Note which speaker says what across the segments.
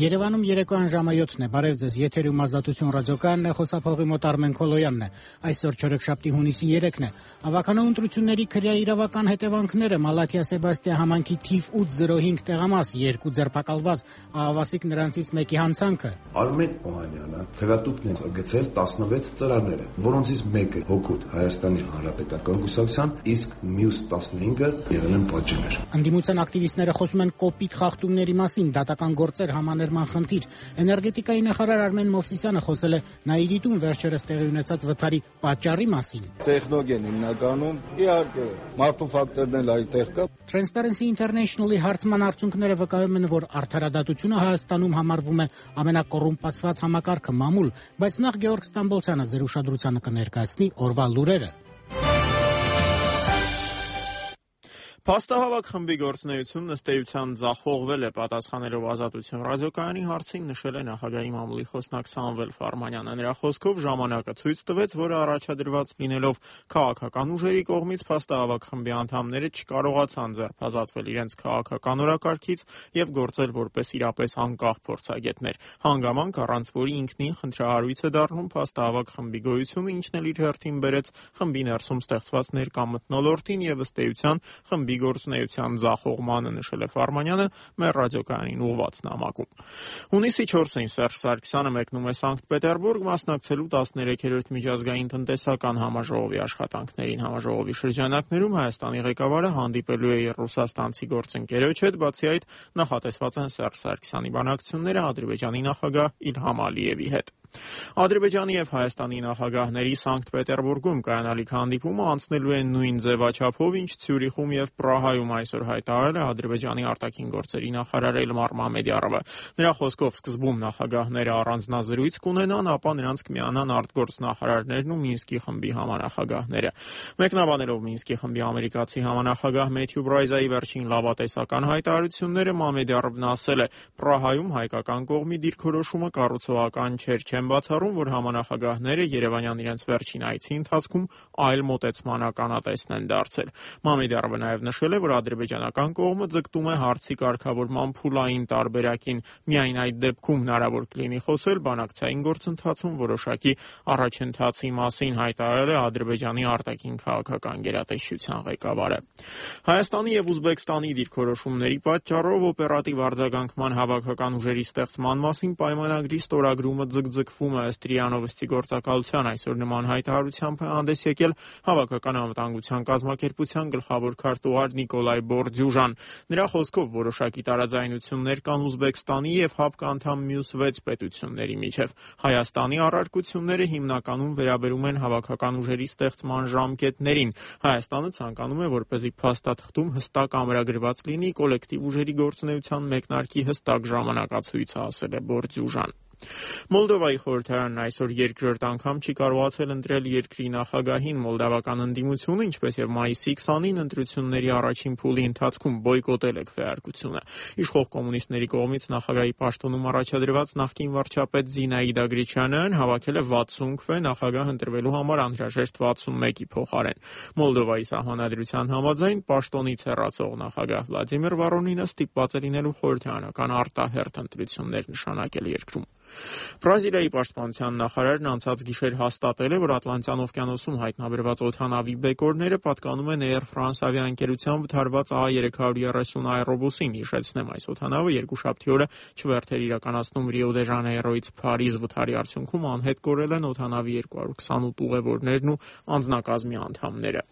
Speaker 1: Երևանում երեկոյան ժամը 7-ն է, բարև ձեզ, եթերում Ազատություն ռադիոկայանն է, խոսափողի մոտ Արմեն Քոլոյանն է, այսօր չորեքշաբթի հունիսի 3-ն է, ավականո ընտրությունների քրեա իրավական հետևանքները, Մալաքիա Սեբաստիա համանքի թիվ 805 տեղամաս, 2 ձերբակալված, Ահավասիկ նրանցից մեկի հանցանքը։
Speaker 2: Արմեն Օհանյանը թերատուկն է գցել 16 ծրարները, որոնցից մեկը հօգուտ Հայաստանի Հանրապետական կուսակցության, իսկ մյուս 15-ը եղել են պատժներ։
Speaker 1: Ընդդիմության ակտիվիստները խոսում են կոպիտ խախտումների մասին, դատական գործեր համաներման խնդիր։ Էներգետիկայի նախարար Արմեն Մովսիսյանը խոսել է Նաիրիտում վերջերս տեղի ունեցած վթարի պատճառի մասին։
Speaker 3: Տեխնոգեն հիմնականում, իհարկե, մարդու ֆակտորն էլ այդտեղ կա։
Speaker 1: Transparency International-ի հարցման արդյունքները վկայում են, որ արդարադատությունը Հայաստանում համարվում է ամենակոռումպացված համակարգը մամուլ, բայց նախ Գեորգ Ստամբոլցյանը ձեր ուշադրությանը կներկայացնի օրվա լուրերը։
Speaker 4: Փաստահավաք խմբի գործունեությունն ըստ էության ձախողվել է, պատասխանելով Ազատություն ռադիոկայանի հարցին նշել է նախագահի մամուլի խոսնակ Սամվել Ֆարմանյանը։ Նրա խոսքով ժամանակը ցույց տվեց, որ առաջադրված լինելով քաղաքական ուժերի կողմից փաստահավաք խմբի անդամները չկարողացան ձերբազատվել իրենց քաղաքական օրակարգից եւ գործել որպես իրապես անկախ փորձագետներ։ Հանգամանք, առանց որի ինքնին խնդրահարույց է դառնում փաստահավաք խմբի գոյությունը, ինչն էլ իր հերթին բերեց խմբի ներսում ստեղծված ներկա մթնոլորտին եւ ըստ էության խմբի գործունեության ձախողմանը, նշել է Ֆարմանյանը մեր ռադիոկայանին ուղղված նամակում։ Հունիսի 4-ին Սերժ Սարգսյանը մեկնում է Սանկտ Պետերբուրգ մասնակցելու 13-րդ միջազգային տնտեսական համաժողովի աշխատանքներին։ Համաժողովի շրջանակներում Հայաստանի ղեկավարը հանդիպելու է ռուսաստանցի գործընկերոջ հետ, բացի այդ նախատեսված են Սերժ Սարգսյանի բանակցությունները Ադրբեջանի նախագահ Իլհամ Ալիևի հետ։ Ադրբեջանի եւ Հայաստանի նախագահների Սանկտ Պետերբուրգում կայանալիք հանդիպումը անցնելու է նույն ձևաչափով, ինչ Ցյուրիխում եւ Պրահայում այսօր հայտարարել է Ադրբեջանի արտաքին գործերի նախարար Էլմար Մամեդյարովը։ Նրա խոսքով սկզբում նախագահները առանձնազրույց կունենան, ապա նրանց կմիանան արտգործնախարարներն ու Մինսկի խմբի համանախագահները։ Մեկնաբանելով Մինսկի խմբի ամերիկացի համանախագահ Մեթյու Բրայզայի վերջին լավատեսական հայտարարությունները, Մամեդյարովն ասել է. Պրահայում հայկական կողմի դիրքորոշումը կառուցողական չէր, չեմ բացառում, որ համանախագահները Երևանյան իրենց վերջին այցի ընթացքում այլ մոտեցման ականատեսն են դարձել։ Մամեդյարովը նաև նշել է, որ ադրբեջանական կողմը ձգտում է հարցի կարգավորման փուլային տարբերակին։ Միայն այդ դեպքում հնարավոր կլինի խոսել բանակցային գործընթացում որոշակի առաջընթացի մասին, հայտարարել է Ադրբեջանի արտաքին քաղաքական գերատեսչության ղեկավարը։ Հայաստանի եւ Ուզբեկստանի դիրքորոշումների պատճառով օպերատիվ արձագանքման հավաքական ուժերի ստեղծման մասին պայմանագրի ստորագրումը ձգձգվում է, ըստ ՌԻԱ Նովոստի գործակալության այսօր նման հայտարարությամբ է հանդես եկել Հավաքական անվտանգության կազմակերպության գլխավոր քարտուղար Նիկոլայ Բորդյուժան։ Նրա խոսքով որոշակի տարաձայնություններ կան Ուզբեկստանի եւ ՀԱՊԿ անդամ մյուս 6 պետությունների միջև։ Հայաստանի առարկությունները հիմնականում վերաբերում են հավաքական ուժերի ստեղծման ժամկետներին։ Հայաստանը ցանկանում է, որպեսզի փաստաթղթում հստակ ամրագրված լինի կոլեկտիվ ուժերի գործունեության մեկնարկի հստակ ժամանակացույցը, ասել է Բորդյուժան։ Մոլդովայի խորհրդարանն այսօր երկրորդ անգամ չի կարողացել ընտրել երկրի նախագահին։ Մոլդավական ընդդիմությունը, ինչպես եւ մայիսի 20-ին ընտրությունների առաջին փուլի ընթացքում բոյկոտել է քվեարկությունը։ Իշխող կոմունիստների կողմից նախագահի պաշտոնում առաջադրված նախկին վարչապետ Զինայդա Գրիչյանն հավաքել է 60 քվե նախագահ ընտրվելու համար անհրաժեշտ 61-ի փոխարեն։ Մոլդովայի սահմանադրության համաձայն պաշտոնից հեռացող նախագահ Վլադիմիր Վառոնինը ստիպված է լինելու խորհրդարանական արտահերթ ընտրություններ նշանակել երկրում։ Բրազիլիայի պաշտպանության նախարարն անցած գիշեր հաստատել է, որ Ատլանտյան օվկիանոսում հայտնաբերված օդանավի բեկորները պատկանում են Air France ավիաընկերության վթարված A330 աերոբուսին։ Հիշեցնեմ, այս օդանավը երկուշաբթի օրը չվերթեր իրականացնում Ռիո դե Ժանեյրոից Փարիզ վթարի արդյունքում անհետ կորել են օդանավի 228 ուղևորներն ու անձնակազմի անդամները։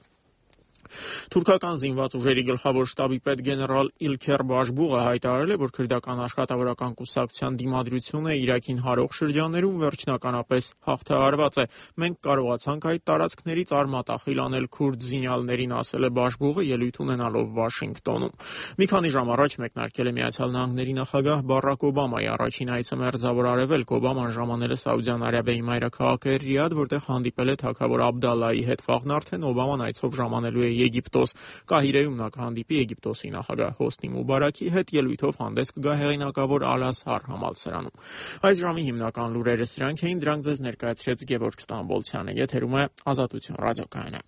Speaker 4: Թուրքական զինված ուժերի գլխավոր շտաբի պետ գեներալ Իլքեր Բաշբուղը հայտարարել է, որ քրդական աշխատավորական կուսակցության դիմադրությունը Իրաքին հարող շրջաններում վերջնականապես հաղթահարված է։ Մենք կարողացանք այդ տարածքներից արմատախիլ անել քուրդ զինյալներին, ասել է Բաշբուղը ելույթ ունենալով Վաշինգտոնում։ Մի քանի ժամ առաջ մեկնարկել է Միացյալ Նահանգների նախագահ Բարակ Օբամայի առաջին այցը Մերձավոր Արևելք։ Օբաման ժամանել է Սաուդյան Արաբիայի մայրաքաղաք Ռիադ, որտեղ հանդիպել է թագավոր Աբդալլայի հետ։ Վաղն արդեն Օբաման այցով ժամանելու է Եգիպտոս։ Կահիրեում նա կհանդիպի Եգիպտոսի նախագահ Հոսնի Մուբարաքի հետ, ելույթով հանդես կգա հեղինակավոր Ալ-Ազհար համալսարանում։ Այս ժամի հիմնական լուրերը սրանք էին, դրանք ձեզ ներկայացրեց Գևորգ Ստամբոլցյանը։ Եթերում է Ազատություն ռադիոկայանը։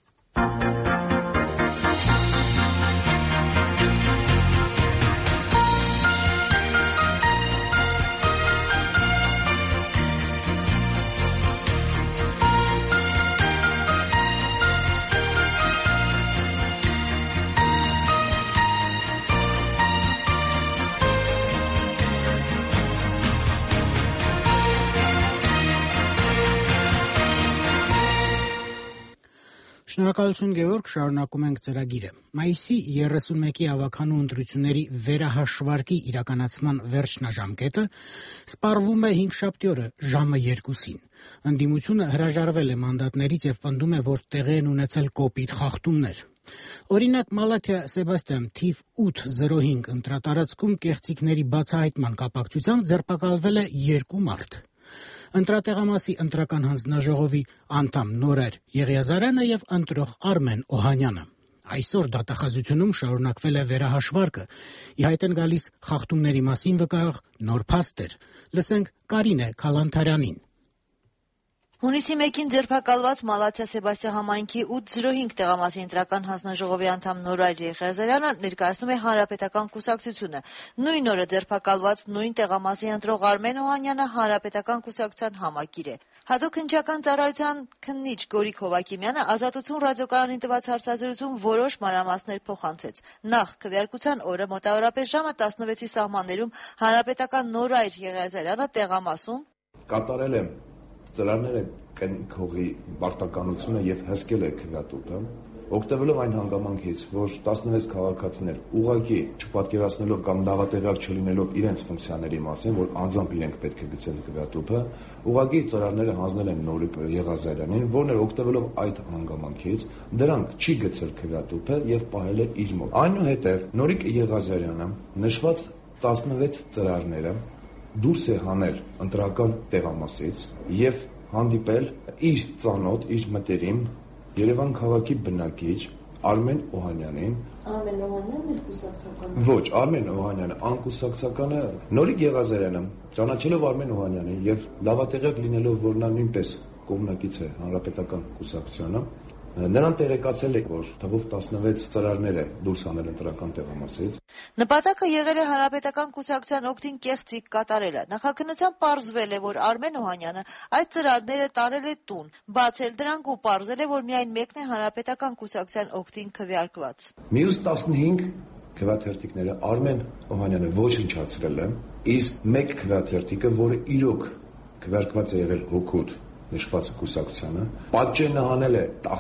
Speaker 1: Շնորհակալություն Գևորգ, շարունակում ենք ծրագիրը։ Մայիսի 31-ի ավականու ընտրությունների վերահաշվարկի իրականացման վերջնաժամկետը սպառվում է 5-շաբթի օրը ժամը 2-ին։ Ընդդիմությունը հրաժարվել է մանդատներից եւ պնդում է, որ տեղի են ունեցել կոպիտ խախտումներ։ Օրինակ Մալաքիա Սեբաստիան թիվ 805 ընտրատարածքում կեղծիքների բացահայտման կապակցությամբ ձերբակալվել է 2 մարդ։ Ընտրատեղամասի ընտրական հանձնաժողովի անդամ Նորայր Եղիազարյանը եւ ընտրող Արմեն Օհանյանը։ Այսօր դատախազությունում շարունակվել է վերահաշվարկը։ Ի հայտ են գալիս խախտումների մասին վկայող նոր փաստեր։ Լսենք Կարինե Քալանթարյանին։
Speaker 5: Հունիսի 1-ին ձերբակալված Մալաթիա Սեբաստիա համայնքի 805 տեղամասի ընտրական հանձնաժողովի անդամ Նորայր Եղիազարյանը ներկայացնում է Հանրապետական կուսակցությունը։ Նույն օրը ձերբակալված նույն տեղամասի ընտրող Արմեն Օհանյանը Հանրապետական կուսակցության համակիր է։ Հատուկ հնչական ծառայության քննիչ Գորիկ Հովակիմյանը Ազատություն ռադիոկայանին տված հարցազրույցում որոշ մանրամասներ փոխանցեց։ Նախ քվեարկության օրը մոտավորապես ժամը 16-ի սահմաններում Հանրապետական Նորայր Եղիազարյանը տեղամասում
Speaker 2: կատարել եմ ծրարները կնքողի պարտականությունը եւ հսկել է քվեատուփը, օգտվելով այն հանգամանքից, որ 16 քաղաքացիներ ուղղակի չպատկերացնելով կամ դավատեղյակ չլինելով իրենց ֆունկցիաների մասին, որ անձամբ իրենք պետք է գցեն քվեատուփը, ուղղակի ծրարները հանձնել են Նորիկ Եղիազարյանին, որն էլ օգտվելով այդ հանգամանքից, դրանք չի գցել քվեատուփը եւ պահել է իր մոտ։ Այնուհետեւ Նորիկ Եղիազարյանը նշված 16 ծրարները դուրս է հանել ընտրական տեղամասից եւ հանդիպել իր ծանոթ, իր մտերիմ Երևան քաղաքի բնակիչ Արմեն Օհանյանին։
Speaker 5: Արմեն Օհանյանն էլ կուսակցական։
Speaker 2: Ոչ, Արմեն Օհանյանը անկուսակցական է։ Նորիկ Եղիազարյանը ճանաչելով Արմեն Օհանյանին եւ լավատեղյակ լինելով, որ նա նույնպես կողմնակից է Հանրապետական կուսակցությանը, նրան տեղեկացել է, որ թվով 16 ծրարներ է դուրս հանել ընտրական տեղամասից։
Speaker 5: Նպատակը եղել է Հանրապետական կուսակցության օգտին կեղծիք կատարելը։ Նախաքննությամբ պարզվել է, որ Արմեն Օհանյանը այդ ծրարները տարել է տուն, բացել դրանք ու պարզել է, որ միայն մեկն է Հանրապետական կուսակցության օգտին քվեարկված։
Speaker 2: Մյուս 15 քվեաթերթիկները Արմեն Օհանյանը ոչնչացրել է, իսկ մեկ քվեաթերթիկը, որը իրոք քվեարկված է եղել հօգուտ նշված կուսակցությանը, պատճենահանել է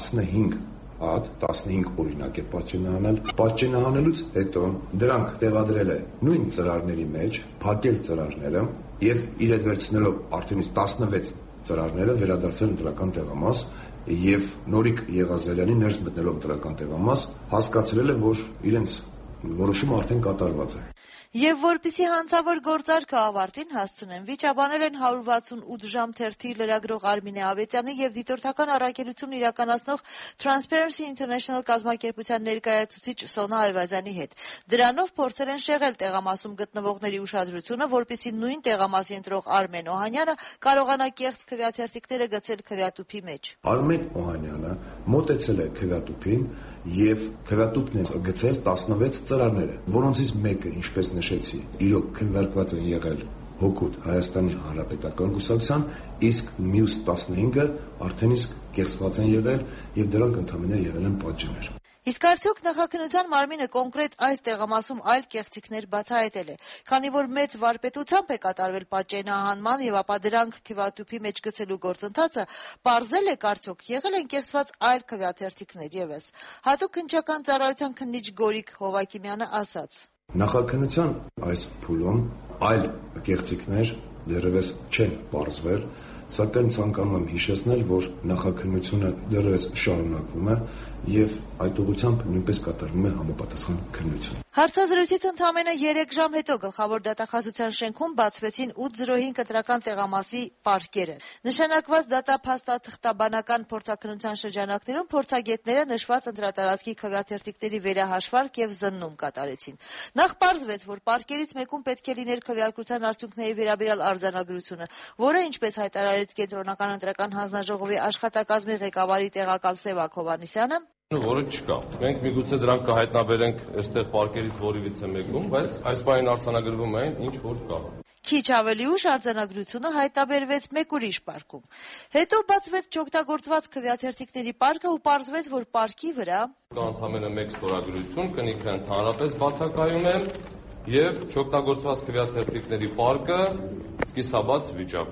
Speaker 2: 15 հատ, 15 օրինակ է պատճենահանել։ Պատճենահանելուց հետո դրանք տեղադրել է նույն ծրարների մեջ, փակել ծրարները եւ իր հետ վերցնելով արդեն 16 ծրարները վերադարձել ընտրական տեղամաս եւ Նորիկ Եղիազարյանի ներս մտնելով ընտրական տեղամաս հասկացրել է, որ իրենց որոշումը արդեն կատարված է։
Speaker 5: Եվ որպեսզի հանցավոր գործարքը ավարտին հասցնեն, վիճաբանել են 168 ժամ թերթի լրագրող Արմինե Ավետյանի եւ դիտորդական առաքելություն իրականացնող Transparency International կազմակերպության ներկայացուցիչ Սոնա Այվազյանի հետ։ Դրանով փորձել են շեղել տեղամասում գտնվողների ուշադրությունը, որպեսզի նույն տեղամասի ընտրող Արմեն Օհանյանը կարողանա կեղծ քվեաթերթիկները գցել քվեատուփի մեջ։
Speaker 2: Արմեն Օհանյանը մոտեցել է քվեատուփին եւ քվեատուփն է գցել 16 ծրարները, որոնցից մեկը, ինչպես նշեցի, իրոք քննարկված են եղել հօգուտ Հայաստանի Հանրապետական կուսակցության, իսկ մյուս 15-ը արդեն իսկ կեղծված են եղել եւ դրանք ընդհանրապես եղել են պատճեններ։
Speaker 5: Իսկ արդյոք նախաքննության մարմինը կոնկրետ այս տեղամասում այլ կեղծիքներ բացահայտել է, քանի որ մեծ վարպետությամբ է կատարվել պատճենահանման եւ ապա դրանք քվեատուփի մեջ գցելու գործընթացը, պարզել է արդյոք եղել են կեղծված այլ քվեաթերթիկներ եւս։ Հատուկ հնչական ծառայության քննիչ Գորիկ Հովակիմյանը ասաց.
Speaker 2: Նախաքննության այս փուլում այլ կեղծիքներ դեռևս չեն պարզվել, սակայն ցանկանում եմ հիշեցնել, որ նախաքննությունը դեռևս շարունակվում է եւ այդ ուղղությամբ նույնպես կատարվում է համապատասխան քննություն։
Speaker 5: Հարցազրույցից ընդամենը 3 ժամ հետո գլխավոր դատախազության շենքում բացվեցին 805 ընտրական տեղամասի պարկերը։ Նշանակված դատափաստաթղթաբանական փորձաքննության շրջանակներում փորձագետները նշված ընտրատարածքի քվեաթերթիկների վերահաշվարկ եւ զննում կատարեցին։ Նախ պարզվեց, որ պարկերից մեկում պետք է լիներ քվեարկության արդյունքների վերաբերյալ արձանագրությունը, որը, ինչպես հայտարարեց Կենտրոնական ընտրական հանձնաժողովի աշխատակազմի ղեկավարի տեղակալ Սևակ Հովհաննիսյանը,
Speaker 6: որը չկա։ Մենք միգուցե դրանք կհայտնաբերենք այստեղ պարկերից որևիցե մեկում, բայց այս բանին արձանագրվում են ինչ որ կա։
Speaker 5: Քիչ ավելի ուշ արձանագրությունը հայտնաբերվեց մեկ ուրիշ պարկում։ Հետո բացվեց չօգտագործված քվեաթերթիկների պարկը ու պարզվեց, որ պարկի վրա
Speaker 6: կա ընդամենը մեկ ստորագրություն, կնիքը ընդհանրապես բացակայում է եւ չօգտագործված քվեաթերթիկների պարկը կիսաբաց վիճակում է։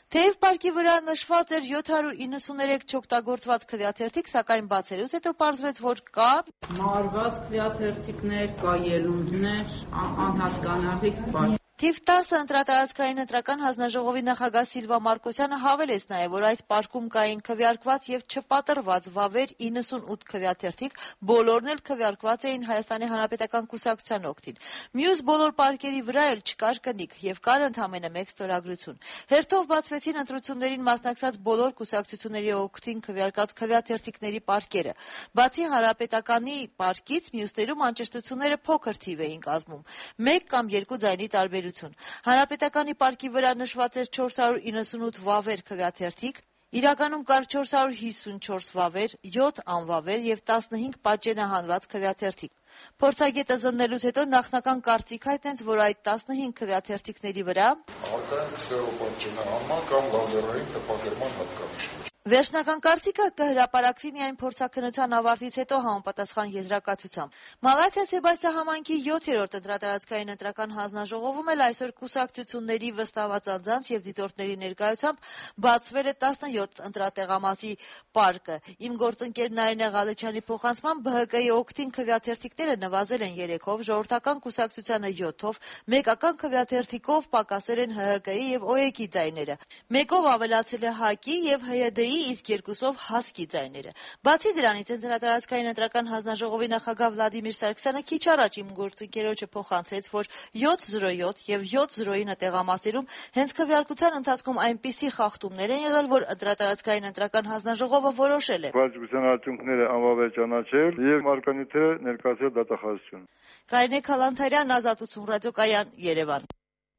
Speaker 5: Թեև պարկի վրա նշված էր 793 չօգտագործված քվեաթերթիկ, սակայն բացելուց հետո պարզվեց, որ կա
Speaker 7: մարված քվեաթերթիկներ, կա ելույթներ, անհասկանալի բան։
Speaker 5: Թիվ 10 ընտրատարածքային ընտրական հանձնաժողովի նախագահ Սիլվա Մարկոսյանը հավելեց նաև, որ այս պարկում կային քվեարկված եւ չպատրված վավեր 98 քվեաթերթիկ, բոլորն էլ քվեարկված էին Հայաստանի Հանրապետական Կուսակցության օգտին։ Մյուս բոլոր պարկերի վրա էլ չկար կնիկ եւ կար ընդամենը մեկ ստորագրություն։ Հերթով բացվեցին ընտրություններին մասնակցած բոլոր կուսակցությունների օգտին քվեարկած քվեաթերթիկների պարկերը։ Բացի Հանրապետականի պարկից, մյուսներում անճշտությունները փոքր թիվ էին կազմում, 1 կամ 2 ձայնի տարբերություն։ Հանրապետականի պարկի վրա նշված էր 498 վավեր քվեաթերթիկ, իրականում կար 454 վավեր, 7 անվավեր եւ 15 պատճենահանված քվեաթերթիկ։ Փորձագետը զննելուց հետո նախնական կարծիք հայտնեց, որ այդ 15 քվեաթերթիկների վրա
Speaker 8: արկային քսերոպատճենահանման կամ լազերային տպագրման հատկանիշներ։
Speaker 5: Վերջնական կարծիքը կհրապարակվի միայն փորձաքննության ավարտից հետո համապատասխան եզրակացությամբ։ Մալաթիա Սեբաստիա համայնքի 7-րդ ընտրատարածքային ընտրական հանձնաժողովում էլ այսօր կուսակցությունների վստահված անձանց եւ դիտորդների ներկայությամբ բացվել է 17 ընտրատեղամասի պարկը։ Իմ գործընկեր Նարինե Ղալեչյանի փոխանցմամբ ԲՀԿ-ի օգտին քվեաթերթիկները նվազել են 3-ով, ժողովրդական կուսակցությանը 7-ով, մեկական քվեաթերթիկով պակասել են ՀՀԿ-ի եւ ՕԵԿ-ի ձայները։ Մեկով ավելացել է ՀԱԿ-ի եւ ՀՅԴ-ի, իսկ 2-ով հասկի ձայները։ Բացի դրանից, ընտրատարածքային ընտրական հանձնաժողովի նախագահ Վլադիմիր Սարգսյանը քիչ առաջ իմ գործընկերոջը փոխանցեց, որ 707 եւ 709 տեղամասերում հենց քվեարկության ընթացքում այնպիսի խախտումներ են եղել, որ ընտրատարածքային ընտրական հանձնաժողովը որոշել է
Speaker 3: Վարչության արդյունքները անվավեր ճանաչել եւ մարկանյութերը ներկայացրել դատախազություն։
Speaker 5: Կարինե Քալանթարյան, Ազատություն ռադիոկայան, Երևան։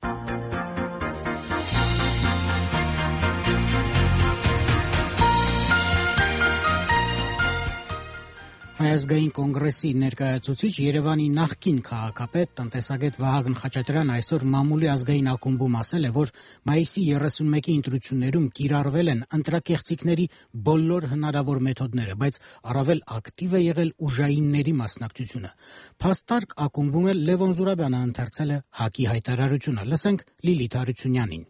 Speaker 1: Հայազգային կոնգրեսի ներկայացուցիչ Երևանի նախկին քաղաքապետ տնտեսագետ Վահագն Խաչատրյանը այսօր մամուլի ազգային ակումբում ասել է, որ մայիսի 31-ի ընտրություններում կիրառվել են ընտրակեղծիքների բոլոր հնարավոր մեթոդները, բայց առավել ակտիվ է եղել ուժայինների մասնակցությունը։ Փաստարկ ակումբում էլ Լևոն Զուրաբյանը ընթերցել է ՀԱԿ-ի հայտարարությունը։ Լսենք Լիլիթ Հարությունյանին։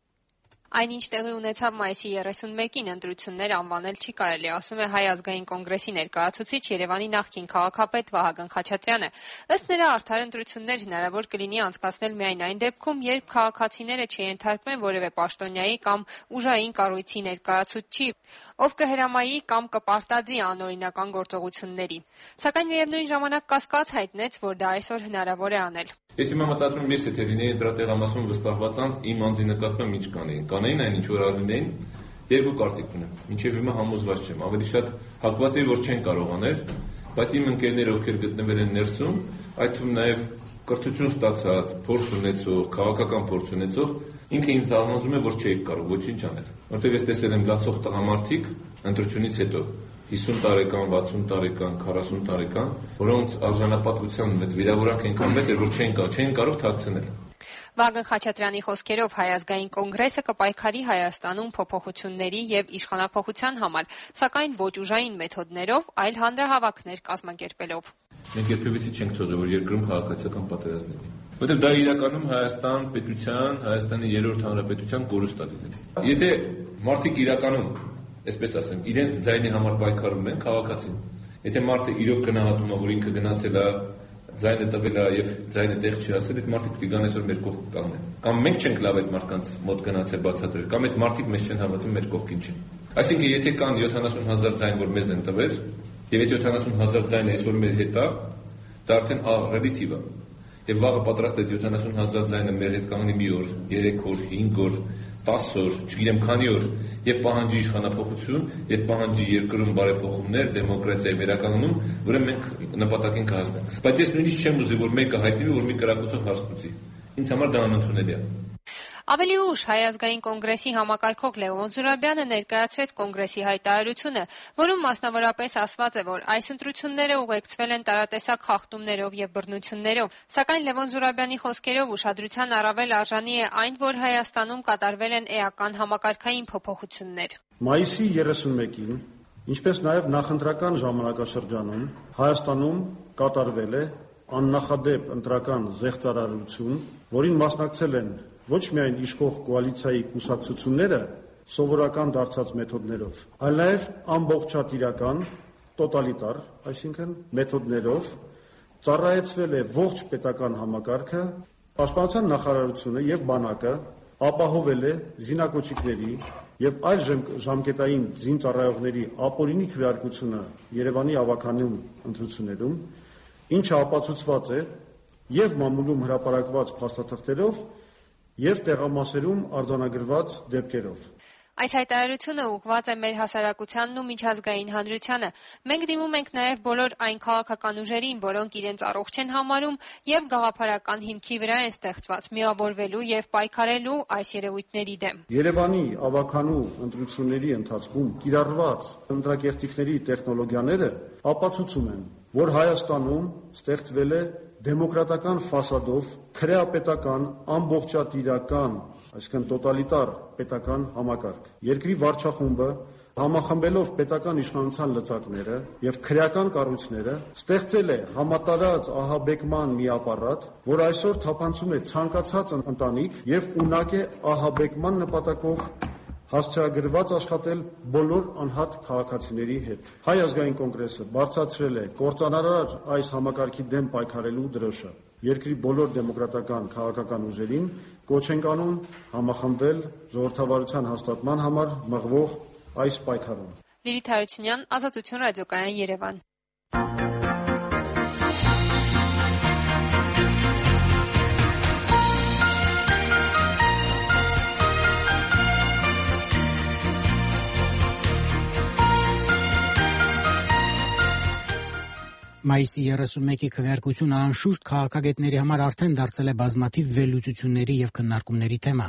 Speaker 9: Այնինչ տեղի ունեցավ մայիսի 31-ին ընտրություններ անվանել չի կարելի, ասում է Հայ ազգային կոնգրեսի ներկայացուցիչ Երևանի նախկին քաղաքապետ Վահագն Խաչատրյանը։ Ըստ նրա, արդար ընտրություններ հնարավոր կլինի անցկացնել միայն այն դեպքում, երբ քաղաքացիները չենթարկվեն որևէ պաշտոնյայի կամ ուժային կառույցի ներկայացուցչի, ով կհրամայի կամ կպարտադրի անօրինական գործողությունների։ Սակայն միևնույն ժամանակ կասկած հայտնեց, որ դա այսօր հնարավոր է անել։
Speaker 6: Ես հիմա մտածում եմ, եթե լինեի ընտրատեղամասում վստահված անձ, իմ անձի նկատմամբ ինչ կանեին այն ինչ որ արինեին, երկու կարծիք ունեմ։ Մինչև հիմա համոզված չեմ, ավելի շատ հակված էի, որ չեն կարող անել, բայց իմ ընկերները, ովքեր գտնվել են ներսում, այդ թվում նաև կրթություն ստացած, փորձ ունեցող, քաղաքական փորձ ունեցող, ինքը ինձ համոզում է, որ չէի կարող ոչինչ անել։ Որտեղ ես տեսել եմ լացող տղամարդիկ ընտրությունից հետո 50 տարեկան, 60 տարեկան, 40 տարեկան, որոնց արժանապատվության մեծ վիրավորանք այնքան մեծ էր, որ չէին կարող թաքցնել։
Speaker 9: Վահագն Խաչատրյանի խոսքերով Հայ ազգային կոնգրեսը կպայքարի Հայաստանում փոփոխությունների եւ իշխանափոխության համար, սակայն ոչ ուժային մեթոդներով, այլ հանրահավաքներ կազմակերպելով։
Speaker 6: Մենք երբևէ չենք թողել, որ երկրում քաղաքացիական պատերազմ լինի։ Որտեղ դա իրականում Հայաստան պետության, Հայաստանի երրորդ հանրապետության կորուստ է լինել։ Եթե մարդիկ իրականում, այսպես ասեմ, իրենց ձայնի համար պայքարում են քաղաքացին։ Եթե մարդը իրոք գնահատում է, որ ինքը գնացել է, ձայնը տվել է եւ ձայնը տեղ չի հասել, այդ մարդիկ պիտի գան այսօր մեր կողք կանգնեն։ Կամ մենք չենք լավ այդ մարդկանց մոտ գնացել բացատրել, կամ այդ մարդիկ մեզ չեն հավատում, մեր կողքին չեն։ Այսինքն, եթե կան 70,000 ձայն, որ մեզ են տվել, եւ այդ 70,000 ձայնը այսօր մեր հետ է, դա արդեն ռելատիվ է։ Եվ վաղը պատրաստ է 70,000 ձայնը մեր հետ կանգնի մի օր, 3 օր, 5 օր, 10 օր, չգիտեմ քանի օր, եւ պահանջի իշխանափոխություն, եւ պահանջի երկրում բարեփոխումներ, դեմոկրատիայի վերականգնում, ուրեմն մենք նպատակին կհասնենք։ Բայց ես նույնիսկ չեմ ուզի, որ մեկը հայտնվի, որ մի կրակոցով հարցնուցի։ Ինձ համար դա անընդունելի է։
Speaker 9: Ավելի ուշ Հայ ազգային կոնգրեսի համակարգող Լևոն Զուրաբյանը ներկայացրեց կոնգրեսի հայտարարությունը, որում մասնավորապես ասված է, որ այս ընտրությունները ուղեկցվել են տարատեսակ խախտումներով եւ բռնություններով, սակայն Լևոն Զուրաբյանի խոսքերով ուշադրության առավել արժանի է այն, որ Հայաստանում կատարվել են էական համակարգային փոփոխություններ։
Speaker 10: Մայիսի 31-ին, ինչպես նաեւ նախընտրական ժամանակաշրջանում Հայաստանում կատարվել է աննախադեպ ընտրական զեղծարարություն, որին մասնակցել են ոչ միայն իշխող կոալիցիայի կուսակցությունները սովորական դարձած մեթոդներով, այլ նաև ամբողջատիրական, տոտալիտար, այսինքն մեթոդներով ծառայեցվել է ողջ պետական համակարգը, պաշտպանության նախարարությունը եւ բանակը ապահովել է զինակոչիկների եւ այլ ժամկետային զինծառայողների ապօրինի քվեարկությունը Երևանի ավականում ընտրություններում, ինչը ապացուցված է եւ մամուլում հրապարակված փաստաթղթերով եւ տեղամասերում արձանագրված դեպքերով։
Speaker 9: Այս հայտարարությունը ուղղված է մեր հասարակությանն ու միջազգային հանրությանը։ Մենք դիմում ենք նաև բոլոր այն քաղաքական ուժերին, որոնք իրենց առողջ են համարում եւ գաղափարական հիմքի վրա են ստեղծված, միավորվելու եւ պայքարելու այս երևույթների դեմ։
Speaker 10: Երևանի ավականու ընտրությունների ընթացքում կիրառված ընտրակեղծիքների տեխնոլոգիաները ապացուցում են, որ Հայաստանում ստեղծվել է դեմոկրատական ֆասադով քրեապետական, ամբողջատիրական, այսինքն տոտալիտար պետական համակարգ։ Երկրի վարչախումբը համախմբելով պետական իշխանության լծակները եւ քրեական կառույցները ստեղծել է համատարած ահաբեկման մի ապարատ, որ այսօր թափանցում է ցանկացած ընտանիք եւ ունակ է ահաբեկման նպատակով հասցեագրված աշխատել բոլոր անհատ քաղաքացիների հետ։ Հայ ազգային կոնգրեսը բարձրացրել է կործանարար այս համակարգի դեմ պայքարելու դրոշը։ Երկրի բոլոր դեմոկրատական քաղաքական ուժերին կոչ ենք անում համախմբվել ժողովրդավարության հաստատման համար մղվող այս պայքարում։
Speaker 9: Լիլիթ Հարությունյան, Ազատություն ռադիոկայան, Երևան։
Speaker 1: Մայիսի 31-ի քվեարկությունը անշուշտ քաղաքագետների համար արդեն դարձել է բազմաթիվ վերլուծությունների եւ քննարկումների թեմա։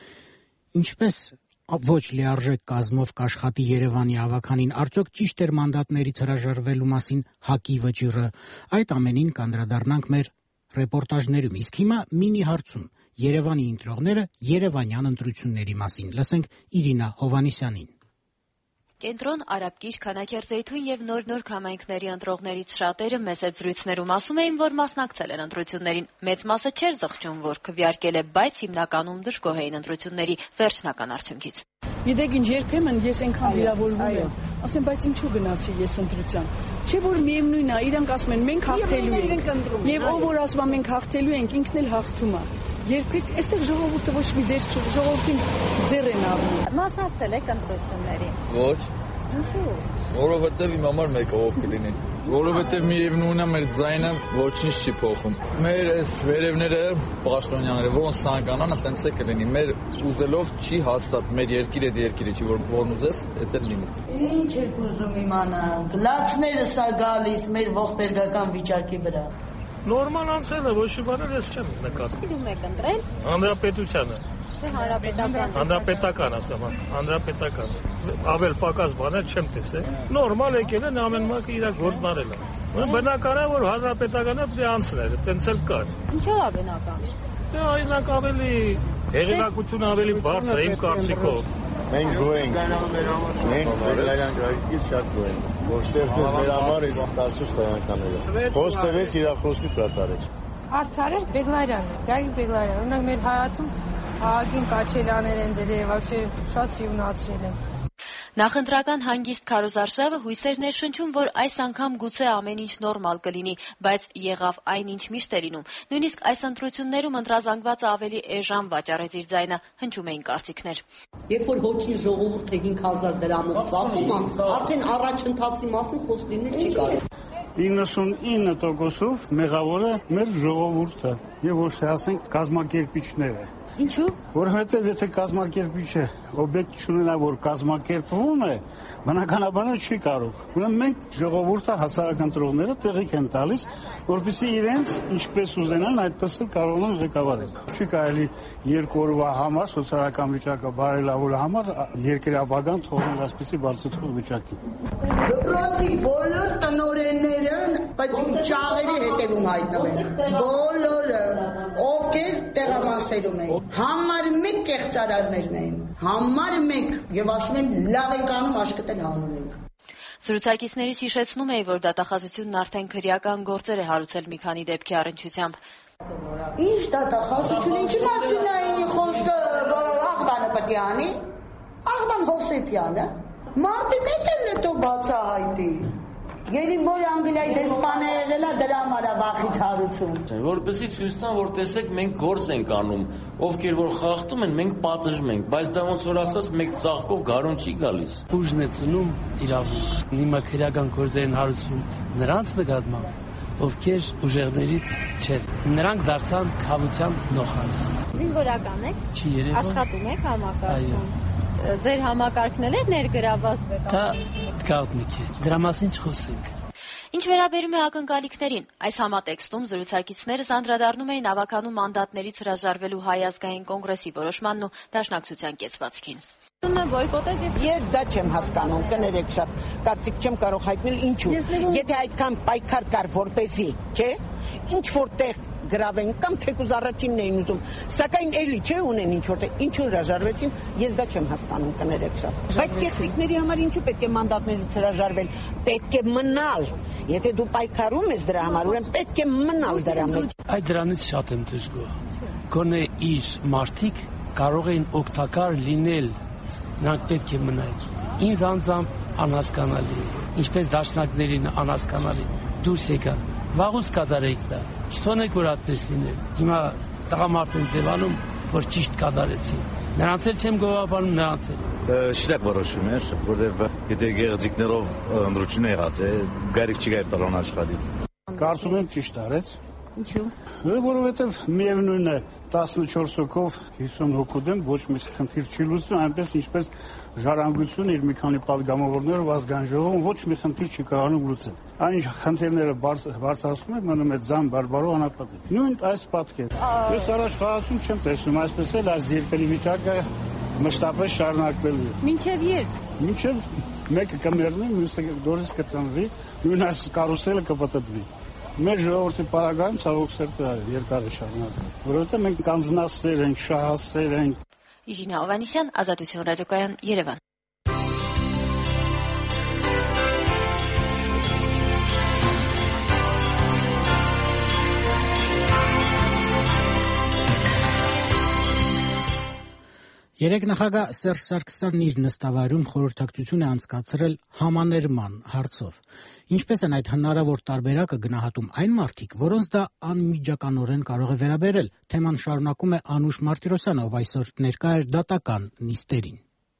Speaker 1: Ինչպես ոչ լիարժեք կազմով կաշխատի Երևանի ավականին, արդյոք ճիշտ էր մանդատներից հրաժարվելու մասին ՀԱԿ-ի վճիռը։ Այդ ամենին կանդրադառնանք մեր ռեպորտաժներում։ Իսկ հիմա մինի հարցում Երևանի ընտրողները երևանյան ընտրությունների մասին։ Լսենք Իրինա Հովանիսյանին։
Speaker 11: Կենտրոն, Արաբկիր, Քանաքերձեյթուն եւ նոր համայնքների ընտրողներից շատերը մեծ զրույցներում ասում էին, որ մասնակցել են ընտրություններին։ Մեծ մասը չէր զղջում, որ քվեարկել է, բայց հիմնականում դժգոհ էին ընտրությունների վերջնական արդյունքից։
Speaker 12: Գիտեք ինչ, երբեմն ես այնքան վիրավորվում եմ, ասեմ, բայց ինչու գնացի ես ընտրության։ Չէ որ միևնույն է, իրանք ասում են մենք հաղթելու ենք, եւ ով որ ասում է մենք հաղթելու ենք, ինքն էլ հաղթում է։ Երբեք այստեղ ժողովուրդը ոչ մի դեր չունի, ժողովրդին ձեռ են առնում։
Speaker 13: Մասնակցել եք ընտրություններին։
Speaker 14: Ոչ։
Speaker 13: Ինչու՞։
Speaker 14: Որովհետև իմ համար մեկը ով կլինի։ Որովհետև միևնույնն է մեր ձայնը ոչինչ չի փոխում։ Մեր այս վերևները, պաշտոնյաները, ոնց ցանկանան, այտենց է կլինի։ Մեր ուզելով չի հաստատ, մեր երկիրը երկիրը չի, որ ուզես, դա լինի։
Speaker 12: Ինչ եք ուզում իմանալ։ Գլացները սա գալիս մեր ողբերգական վիճակի վրա։
Speaker 15: Նորմալ անցել է, ոչ մի բան ես չեմ նկատում։
Speaker 13: Դու եք ընտրել։
Speaker 15: Հանրապետությանը։
Speaker 13: Թե հանրապետական։
Speaker 15: Հանրապետական ասում եմ, հանրապետական։ Ավել պակաս բաներ չեմ տեսել։ Նորմալ եկել են ամեն մեկը իր գործն արել է։ Բնական է, որ հանրապետականը պետք է անցներ, տենց էլ կար։
Speaker 13: Ինչո՞վ է բնական։
Speaker 15: Դե այնակ ավելի հեղինակությունը ավելի բարձր է իմ կարծիքով։
Speaker 3: Մենք գոհ ենք։ Մենք Բելարյան գրակից շատ գոհ ենք։ Որտեղ մեր համար այս տարածուց տեղանկաները։ Խոստեղից իր խոսքը կատարեց։
Speaker 16: Արդարեր Բեգլարյանն է, Գագիկ Բեգլարյան։ Օրինակ մեր հայատում ահագին կաչելաներ են դրել, вообще շատ սիրունացրել են։
Speaker 11: Նախընտրական հանգիստ քարոզարշավը հույսեր ներշնչում, որ այս անգամ գուցե ամեն ինչ նորմալ կլինի, բայց եղավ այնինչ միշտ է լինում։ Նույնիսկ այս ընտրություններում ընտրազանգվածը ավելի էժան վաճառեց իր ձայնը, հնչում էին կարծիքներ։
Speaker 12: Երբ որ հոգին ժողովուրդը 5000 դրամով ծախում է, արդեն առաջընթացի մասին խոսք լինել չի կարող։
Speaker 10: 99%-ով մեղավորը մեր ժողովուրդը եւ ոչ թե ասենք կազմակերպիչները։
Speaker 13: Ինչու՞։
Speaker 10: Որովհետև եթե կազմակերպիչը օբյեկտ չունենա, որ կազմակերպվում է, բնականաբար չի կարող։ Ուրեմն մենք ժողովուրդը հասարակ ընտրողները տեղիք են տալիս, որպեսզի իրենց ինչպես ուզենան, այդպես էլ կարողանան ղեկավարել։ Չի կարելի երկու օրվա համար սոցիալական վիճակը բարելավելու համար երկրի ապագան թողնել այսպիսի բարձրացող վիճակի։
Speaker 12: Դպրոցի բոլոր տնօրենները պետք է ճաղերի հետևում հայտնվեն։ Բոլորը, ովքեր տեղամասերում են, համար մեկ կեղծարարներն էին, համար մեկ, եւ ասում են լավ ենք անում աշկտել հանում ենք։
Speaker 11: Զրուցակիցներից հիշեցնում էի, որ դատախազությունն արդեն քրեական գործեր է հարուցել մի քանի դեպքի առնչությամբ։
Speaker 12: Ինչ դատախազություն, ինչի մասին է խոսք,
Speaker 17: Արաքյանի, Աղբան Հովսեփյանը, մարտի 1-ն է դու բացահայտի։ Երբ որ Անգլիայի դեսպանը եղել է դրա համար վախից հարություն։
Speaker 18: Որպեսզի ցույց տան, որ տեսեք մենք գործ ենք անում, ովքեր որ խախտում են, մենք պատժում ենք, բայց դա ոնց որ ասած մեկ ծաղկով գարուն չի գալիս։
Speaker 19: Ուժն է ծնում իրավունք։ Հիմա քրեական գործերին հարություն նրանց նկատմամբ, ովքեր ուժեղներից չեն։ Նրանք դարձան խավության նոխազ։
Speaker 13: Զինվորական եք։
Speaker 19: Չի երևում։
Speaker 13: Աշխատում եք համակարգում։ Ձեր համակարգն էլ է ներգրաված։
Speaker 19: Դա գաղտնիք է։ Դրա մասին չխոսենք։
Speaker 11: Ինչ վերաբերում է ակնկալիքներին, այս համատեքստում զրուցակիցները անդրադառնում էին ավականու մանդատներից հրաժարվելու Հայ ազգային կոնգրեսի որոշմանն ու դաշնակցության կեցվածքին։
Speaker 17: Ես դա չեմ հասկանում, կներեք շատ, կարծիք չեմ կարող հայտնել ինչու։ Եթե այդքան պայքար կար որպեսզի, չէ, ինչ որտեղ գրավեն կամ թեկուզ առաջինն էին ուզում, սակայն էլի չէ ունեն ինչ որտեղ, ինչու հրաժարվեցին, ես դա չեմ հասկանում, կներեք շատ։ Բայց կեղծիքների համար ինչու պետք է մանդատներից հրաժարվել, պետք է մնալ։ Եթե դու պայքարում ես դրա համար, ուրեմն պետք է մնալ դրա մեջ։
Speaker 19: Այդ դրանից շատ եմ դժգոհ։ Գոնե իր մարդիկ կարող էին օգտակար լինել, նրանք պետք է մնային։ Ինձ անձամբ անհասկանալի է, ինչպես դաշնակներին անհասկանալի դուրս եկան։ Վաղուց կատարեիք դա, չթողնեք որ այդպես լինել։ Հիմա տղամարդ են ձևանում, որ ճիշտ կատարեցին։ Նրանց էլ չեմ գովաբանում, նրանց էլ։
Speaker 20: Շիրակ որոշում էր, որովհետև եթե գեղձիկներով ընտրություն եղած է, գարիք չի գայր տալան աշխատի։
Speaker 10: Կարծում եմ ճիշտ արեց։
Speaker 17: Ինչու՞։
Speaker 10: Որովհետև միևնույն է 14 հոգով 50 հոգու դեմ ոչ մի խնդիր չի լուծվում, այնպես ինչպես ժառանգությունը իր մի քանի падգամավորներով ազգային ժողովում ոչ մի խնդիր չի կարողանում լուծել։ Այն խնդիրները բարձրացնում է մնում է ձան բարբարով անապատի։ Նույն այս պատկեր։ Ես առաջ խաղացում չեմ տեսնում, այսպես էլ այս երկրի վիճակը մշտապես շարունակվելու է։
Speaker 13: Մինչև երբ։
Speaker 10: Մինչև մեկը կմեռնի, մյուսը դուրս կծնվի, նույն այս կարուսելը կպտտվի։ Մեր ժողովրդի պարագայում ցավոք սերտը երկար է շարունակվում, որովհետև մենք կանձնասեր ենք, շահասեր ենք։
Speaker 11: Իժինա Ավանեսյան, Ազատություն ռադիոկայան, Երևան։
Speaker 1: Երեկ նախագահ Սերժ Սարգսյանն իր նստավայրում խորհրդակցություն է անցկացրել համաներման հարցով։ Ինչպես են այդ հնարավոր տարբերակը գնահատում այն մարդիկ, որոնց դա անմիջականորեն կարող է վերաբերել, թեման շարունակում է Անուշ Մարտիրոսյանը, ով այսօր ներկա էր դատական նիստերին։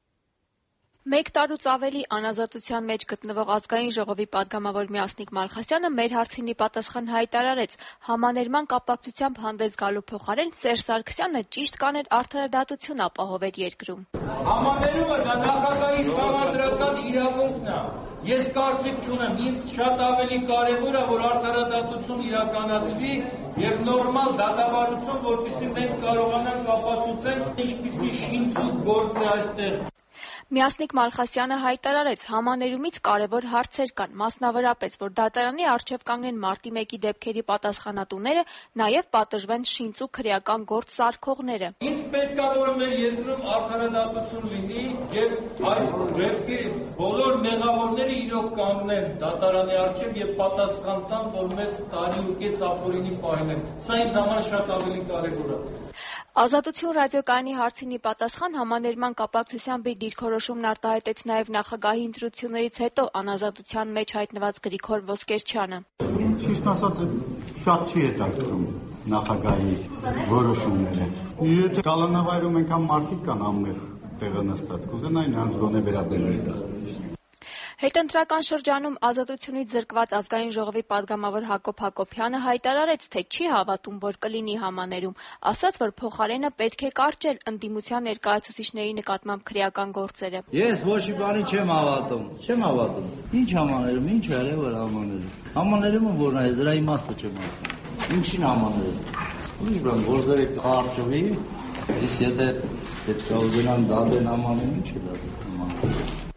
Speaker 9: Մեկ տարուց ավելի անազատության մեջ գտնվող ազգային ժողովի падգամավոր Միասնիկ Մալխասյանը մեր հարցինի պատասխան հայտարարեց. համաներման կապակցությամբ հանդես գալու փոխարեն Սերժ Սարգսյանը ճիշտ կաներ արդարադատություն ապահովել երկրում։
Speaker 21: Համաներումը դա նախագահի համադրական իրավունքն է։ Ես կարծիք չունեմ, ինձ շատ ավելի կարևոր է, որ արդարադատություն իրականացվի եւ նորմալ դատավարություն, որպեսզի մենք կարողանանք ապացուցել ինչպիսի շինծուկ գործ է այստեղ։
Speaker 9: Միասնիկ Մալխասյանը հայտարարեց, համաներումից կարևոր հարցեր կան, մասնավորապես, որ դատարանի առջև կանգնեն մարտի 1-ի դեպքերի պատասխանատուները, նաև պատժվեն շինծու քրեական գործ սարքողները։
Speaker 21: Ինձ պետք է որ մեր երկրում արդարադատություն լինի եւ այդ դեպքի բոլոր մեղավորները իրոք կանգնեն դատարանի առջև եւ պատասխան տան, որ մեզ տարի ու կես ապօրինի պահեն։ Սա ինձ համար շատ ավելի կարևոր է։
Speaker 9: Ազատություն ռադիոկայանի հարցինի պատասխան համաներման կապակցությամբ իր դիրքորոշումն արտահայտեց նաև նախագահի ընտրություններից հետո անազատության մեջ հայտնված Գրիգոր Ոսկերչյանը։
Speaker 22: Ճիշտ ասած, շատ չի հետաքրքրում նախագահի որոշումները։ Եթե կալանավայրում այնքան մարդիկ կան ամեն տեղը նստած, կուզենային նրանց գոնե վերաբերել դա։
Speaker 9: Հետընտրական շրջանում ազատությունից զրկված ազգային ժողովի падգամավոր Հակոբ Հակոբյանը հայտարարեց, թե չի հավատում, որ կլինի համաներում, ասաց, որ փոխարենը պետք է կարճել ընդդիմության ներկայացուցիչների նկատմամբ քրեական գործերը։
Speaker 22: Ես ոչ մի բանի չեմ հավատում։ Ինչ համաներում, ինչ է որ համաներում։ Համաներումը որն է, դրա իմաստը չեմ ասում։ Ինչին համաներում։ Ուրիշ բան, գործերը կարճվի, իսկ եթե պետք է ուզենան դադեն համաներում, ինչ է դա։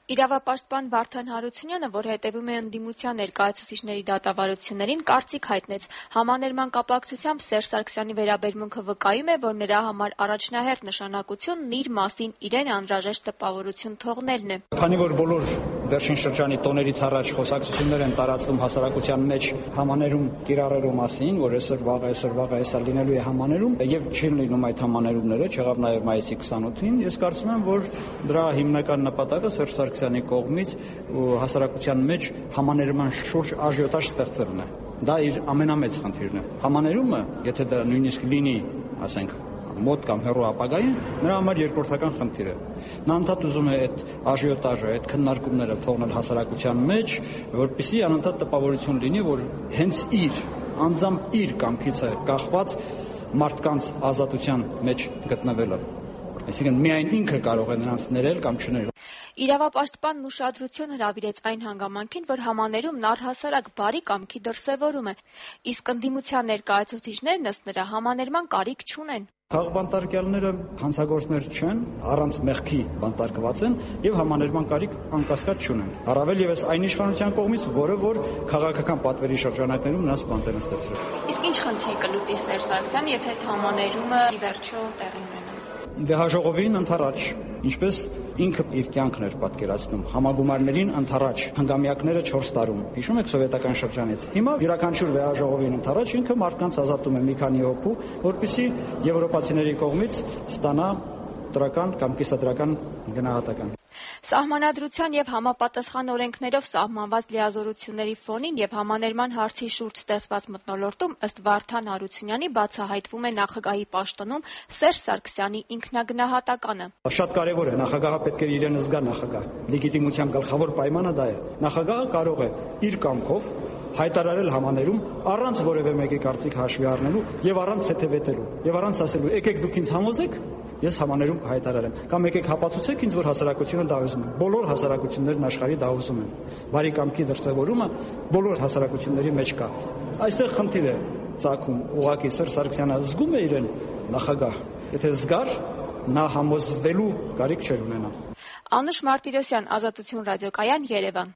Speaker 11: Իրավապաշտպան Վարդան Հարությունյանը, որ հետևում է ընդդիմության ներկայացուցիչների դատավարություններին, կարծիք հայտնեց. համաներման կապակցությամբ Սերժ Սարգսյանի վերաբերմունքը վկայում է, որ նրա համար առաջնահերթ նշանակությունն իր մասին իրեն անհրաժեշտ տպավորություն թողնելն է։
Speaker 2: Քանի որ բոլոր վերջին շրջանի տոներից առաջ խոսակցություններ են տարածվում հասարակության մեջ համաներում կիրառելու մասին, որ այսօր վաղը հեսա լինելու է համաներում եւ չեն լինում այդ համաներումները, չեղավ նաեւ մայիսի 28-ին, ես կարծում եմ, որ դրա հիմնական նպատակը Սերժ Սարգսյանի կողմից հասարակության մեջ համաներման շուրջ աժիոտաժ ստեղծելն է։ Դա իր ամենամեծ խնդիրն է։ Համաներումը, եթե դա նույնիսկ լինի, ասենք, մոտ կամ հեռու ապագային, նրա համար երկրորդական խնդիր է։ Նա անդադ ուզում է այդ աժիոտաժը, այդ քննարկումները թողնել հասարակության մեջ, որպեսզի անընդհատ տպավորություն լինի, որ հենց անձամբ իր կամքից է կախված մարդկանց ազատության մեջ գտնվելը։ Այսինքն միայն ինքը կարող է նրանց ներել կամ չներել։
Speaker 11: Իրավապաշտպանն ուշադրություն հրավիրեց այն հանգամանքին, որ համաներումն առհասարակ բարի կամքի դրսևորում է, իսկ ընդդիմության ներկայացուցիչներն ըստ նրա համաներման կարիք չունեն։
Speaker 2: Քաղբանտարկյալները հանցագործներ չեն, առանց մեղքի բանտարկված են եւ համաներման կարիք անկասկած չունեն։ Առավել եւս այն իշխանության կողմից, որը որ քաղաքական պատվերի շրջանակներում նրանց բանտ են ստացրել։
Speaker 11: Իսկ ինչ խնդիր կլուծի Սերժ Սարգսյանը, եթե այդ համաներումը ի վերջո տեղի ունենա։
Speaker 2: Դեհաժողովին ընթരാճ, ինչպես ինքը իր կյանքն էր պատկերացնում, համագումարներին ընթരാճ, հանգամյակները 4 տարում։ Հիշում եք սովետական շրջանից։ Հիմա յուրաքանչյուր վեհաժողովին ընթരാճ ինքը մարդկանց ազատում է մի քանի հոգու, որպեսզի եվրոպացիների կողմից ստանա դրական կամ կիսադրական գնահատական։
Speaker 11: Սահմանադրության եւ համապատասխան օրենքներով սահմանված լիազորությունների ֆոնին եւ համաներման հարցի շուրջ ստեղծված մթնոլորտում ըստ Վարդան Հարությունյանի բացահայտվում է նախագահի պաշտոնում Սերժ Սարգսյանի ինքնագնահատականը։
Speaker 2: Շատ կարևոր է, նախագահը պետք է իրեն զգա նախագահ։ Լեգիտիմության գլխավոր պայմանը դա է։ Նախագահը կարող է իր կամքով հայտարարել համաներում առանց որևէ մեկի կարծիք հաշվի առնելու եւ առանց ցեթեվետելու եւ առանց ասելու եկեք դուք ինձ համոզեք, ես համաներում կհայտարարեմ կամ եկեք հապացուցեք ինձ, որ հասարակությունը դա ուզում է։ Բոլոր հասարակություններն աշխարհի դա ուզում են։ Բարի կամքի դրսևորումը բոլոր հասարակությունների մեջ կա։ Այստեղ խնդիր է ծագում, ուղղակի Սերժ Սարգսյանը զգում է իրեն նախագահ։ Եթե զգար, նա համոզվելու կարիք չէր ունենա։
Speaker 11: Անուշ Մարտիրոսյան, Ազատություն ռադիոկայան, Երևան։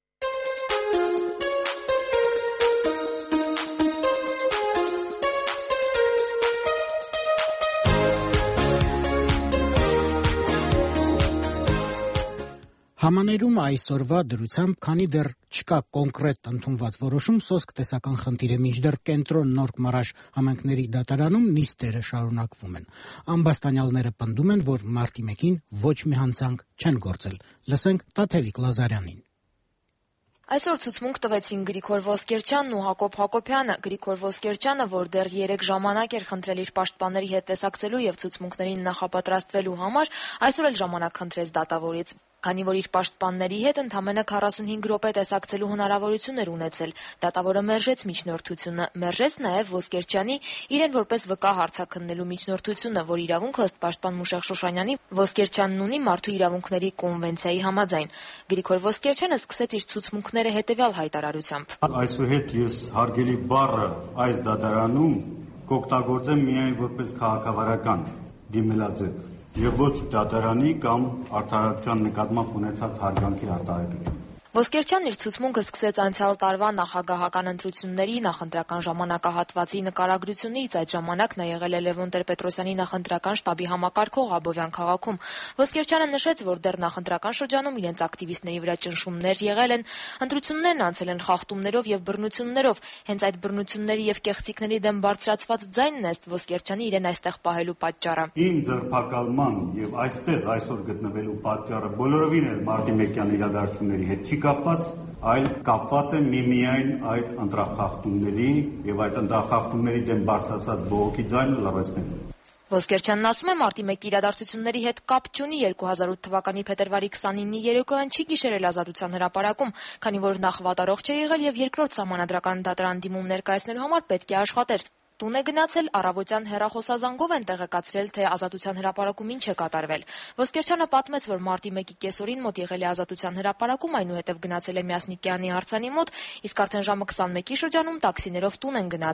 Speaker 1: Համաներումը այսօրվա դրությամբ, քանի դեռ չկա կոնկրետ ընդունված որոշում, սոսկ տեսական խնդիր է, մինչդեռ կենտրոն Նորք Մարաշ համայնքների դատարանում նիստերը շարունակվում են։ Ամբաստանյալները պնդում են, որ մարտի 1-ին ոչ մի հանցանք չեն գործել։ Լսենք Տաթևիկ Լազարյանին։
Speaker 11: Այսօր ցուցմունք տվեցին Գրիգոր Ոսկերչյանն ու Հակոբ Հակոբյանը։ Գրիգոր Ոսկերչյանը, որ դեռ 3 ժամանակ էր խնդրել իր պաշտպանների հետ տեսակցելու եւ ցուցմունքներին նախապատրաստվելու համար, այսօր էլ ժամանակ խնդրեց դատավորից։ Քանի որ իր պաշտպանների հետ ընդամենը 45 րոպե տեսակցելու հնարավորություն էր ունեցել, դատավորը մերժեց միջնորդությունը, մերժեց նաև Ոսկերչյանի իրեն որպես վկա հարցաքննելու միջնորդությունը, որ իրավունքը ըստ պաշտպան Մուշեղ Շուշանյանի Ոսկերչյանն ունի Մարդու իրավունքների կոնվենցիայի համաձայն։ Գրիգոր Ոսկերչյանը սկսեց իր ցուցմունքները հետևյալ հայտարարությամբ.
Speaker 4: Այսուհետ ես հարգելի բառը այս դատարանում կօգտագործեմ միայն որպես քաղաքավարական դիմելաձև եւ ոչ դատարանի կամ արդարացության նկատմամբ ունեցած հարգանքի արտահայտություն։
Speaker 11: Ոսկերչյանն իր ցուցմունքը սկսեց անցյալ տարվա նախագահական ընտրությունների նախընտրական ժամանակահատվածի նկարագրությունից։ Այդ ժամանակ նա եղել է Լևոն Տեր-Պետրոսյանի նախընտրական շտաբի համակարգող Աբովյան քաղաքում։ Ոսկերչյանը նշեց, որ դեռ նախընտրական շրջանում իրենց ակտիվիստների վրա ճնշումներ եղել են, ընտրություններն անցել են խախտումներով եւ բռնություններով։ Հենց այդ բռնությունների եւ կեղծիքների դեմ բարձրացված ձայնն է ըստ Ոսկերչյանի իրեն այստեղ պահելու պատճառը։
Speaker 4: Իմ ձերբակալման եւ այստեղ այսօր գտնվելու պատճառը բոլորովին էլ Մարտի 1-յան իրադարձությունների հետ չի կապված, այլ կապված է միմիայն այդ ընտրախախտումների եւ այդ ընտրախախտումների դեմ բարձրացած բողոքի ձայնը լրացնելու։
Speaker 11: Ոսկերչյանն ասում է, Մարտի 1-ի իրադարձությունների հետ կապ չունի 2008 թվականի փետրվարի 29-ի երեկոյան չի գիշերել Ազատության հրապարակում, քանի որ նախ վատառող չէ եղել եւ երկրորդ սահմանադրական դատարան դիմում ներկայացնելու համար պետք է աշխատեր։ Տուն է գնացել, առավոտյան հեռախոսազանգով են տեղեկացրել, թե Ազատության հրապարակում ինչ է կատարվել։ Ոսկերչյանը պատմեց, որ մարտի 1-ի կեսօրին մոտ եղել է Ազատության հրապարակում, այնուհետև գնացել է Միասնիկյանի արձանի մոտ, իսկ արդեն ժամը 21-ի շրջանում տաքսիներով տուն են գնացել։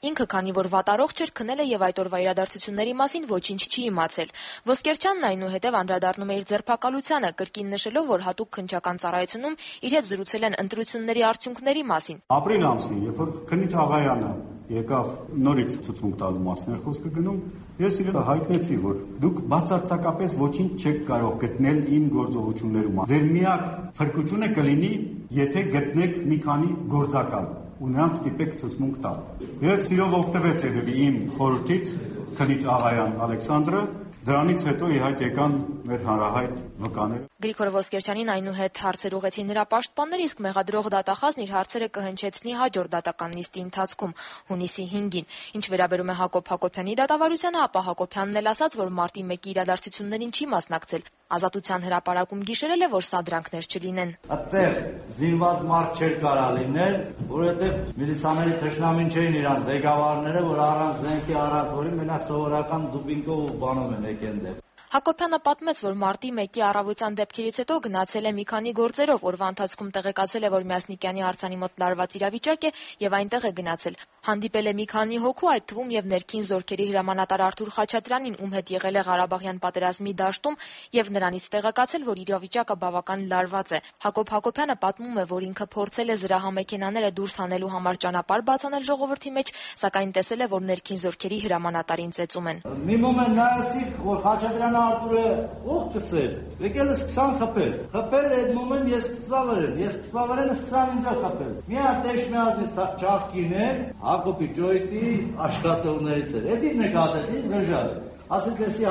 Speaker 11: Ինքը, քանի որ վատառողջ էր, քնել է եւ այդ օրվա իրադարձությունների մասին ոչինչ չի իմացել։ Ոսկերչյանն այնուհետև անդրադառնում է իր ձերբակալությանը, կրկին նշելով, որ հատուկ քննչական ծառայությունում իր հետ զրուցել են ընտրությունների արդյունքների մասին։
Speaker 4: Ապրիլ ամսին, երբ որ քննիչ Աղայանը եկավ նորից ցուցմունք տալու մասին խոսքը գնում, ես իրեն հայտնեցի, որ դուք բացարձակապես ոչինչ չեք կարող գտնել իմ գործողություններում։ Ձեր միակ փրկությունը կլինի, եթե գտնեք մի քանի գործակալ ու նրանց ստիպեք ցուցմունք տալ։ Ես սիրով օգտվեց երևի իմ խորհրդից քննիչ Աղայան Ալեքսանդրը, դրանից հետո իհայտ եկան մեր հանրահայտ վկաները։
Speaker 11: Գրիգոր Ոսկերչյանին այնուհետ հարցեր ուղղեցին նրա պաշտպանները, իսկ մեղադրող դատախազն իր հարցերը կհնչեցնի հաջորդ դատական նիստի ընթացքում, հունիսի 5-ին։ Ինչ վերաբերում է Հակոբ Հակոբյանի դատավարությանը, ապա Հակոբյանն էլ ասաց, որ մարտի 1-ի իրադարձություններին չի մասնակցել։ Ազատության հրապարակում գիշերել է, որ սադրանքներ չլինեն։
Speaker 22: Այդտեղ զինված մարդ չէր կարա լինել, որովհետև միլիցաների թշնամին չէին իրանց ղեկավարները, որ առանց զենքի, առանց որի մենակ սովորական դուբինկով ու բանով են եկել դեպ։
Speaker 11: Հակոբյանը պատմեց, որ մարտի 1-ի առավոտյան դեպքերից հետո գնացել է մի քանի գործերով, օրվա ընթացքում տեղեկացել է, որ Մյասնիկյանի արձանի մոտ լարված իրավիճակ է եւ այնտեղ է գնացել։ Հանդիպել է մի քանի հոգու, այդ թվում եւ ներքին զորքերի հրամանատար Արթուր Խաչատրյանին, ում հետ եղել է Ղարաբաղյան պատերազմի դաշտում եւ նրանից տեղեկացել, որ իրավիճակը բավական լարված է։ Հակոբ Հակոբյանը պատմում է, որ ինքը փորձել է զրահամեքենաները դուրս հանելու համար ճանապարհ բացանել ժողովրդի մեջ, սակայն տեսել է, որ ներքին զորքերի հրամանատարին ծեծում են։
Speaker 22: Մի մոմենտ նայեցի, որ Խաչատրյանը Արտուրը ող կսեր, եկել է սկսան խփել։ Խփել է այդ մոմենտ ես սկսվավեր են սկսան ինձ խփել։ Մի հատ դեշմիազնից ճախկիներ, Հակոբի ջոյտի աշխատողներից էր։ Էդի նկատեցի զժաց։ Ասել էսի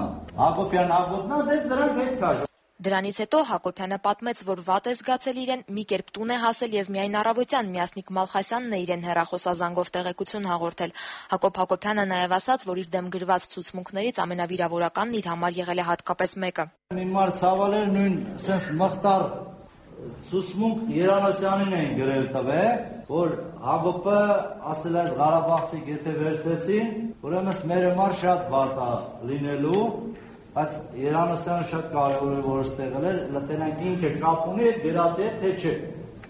Speaker 22: Հակոբյան, դե դրանք հետ քաշ։
Speaker 11: Դրանից հետո Հակոբյանը պատմեց, որ վատ է զգացել իրեն, մի կերպ տուն է հասել եւ միայն առավոտյան Մյասնիկ Մալխասյանն է իրեն հեռախոսազանգով տեղեկություն հաղորդել։ Հակոբ Հակոբյանը նաեւ ասաց, որ իր դեմ գրված ցուցմունքներից ամենավիրավորականն իր համար եղել է հատկապես մեկը։
Speaker 22: Մի մարդ ցավալեր նույն sense մխտար ցուցմունք Երանոսյանին էին գրել տվել, որ Հակոբը ասել է Ղարաբաղցի եթե վերցեցին, ուրեմն մեր համար շատ վատ է լինելու։ Բայց Երանոսյանը շատ կարևոր է, որ ստեղել էր, լտենանք ինքը կապ ունի այդ գրածի հետ, թե չէ։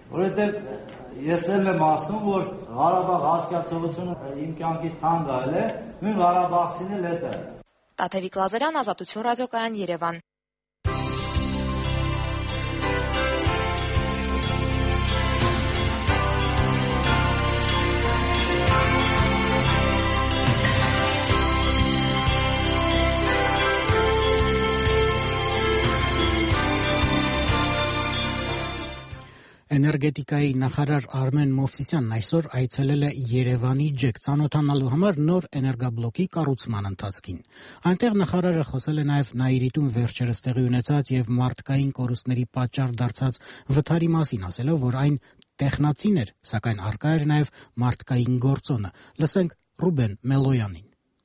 Speaker 22: Որովհետև ես էլ եմ ասում, որ Ղարաբաղ հասկացողությունը իմ կյանքից թանկ է, նույն Ղարաբաղցին էլ հետ է։
Speaker 11: Տաթևիկ Լազարյան, Ազատություն ռադիոկայան, Երևան։
Speaker 1: Էներգետիկայի նախարար Արմեն Մովսիսյանն այսօր այցելել է Երևանի ջեք ծանոթանալու համար նոր էներգաբլոկի կառուցման ընթացքին։ Այնտեղ նախարարը խոսել է նաև Նաիրիտում վերջերս տեղի ունեցած եւ մարդկային կորուստների պատճառ դարձած վթարի մասին, ասելով, որ այն տեխնացին էր, սակայն առկա էր նաև մարդկային գործոնը։ Լսենք Ռուբեն Մելոյանին։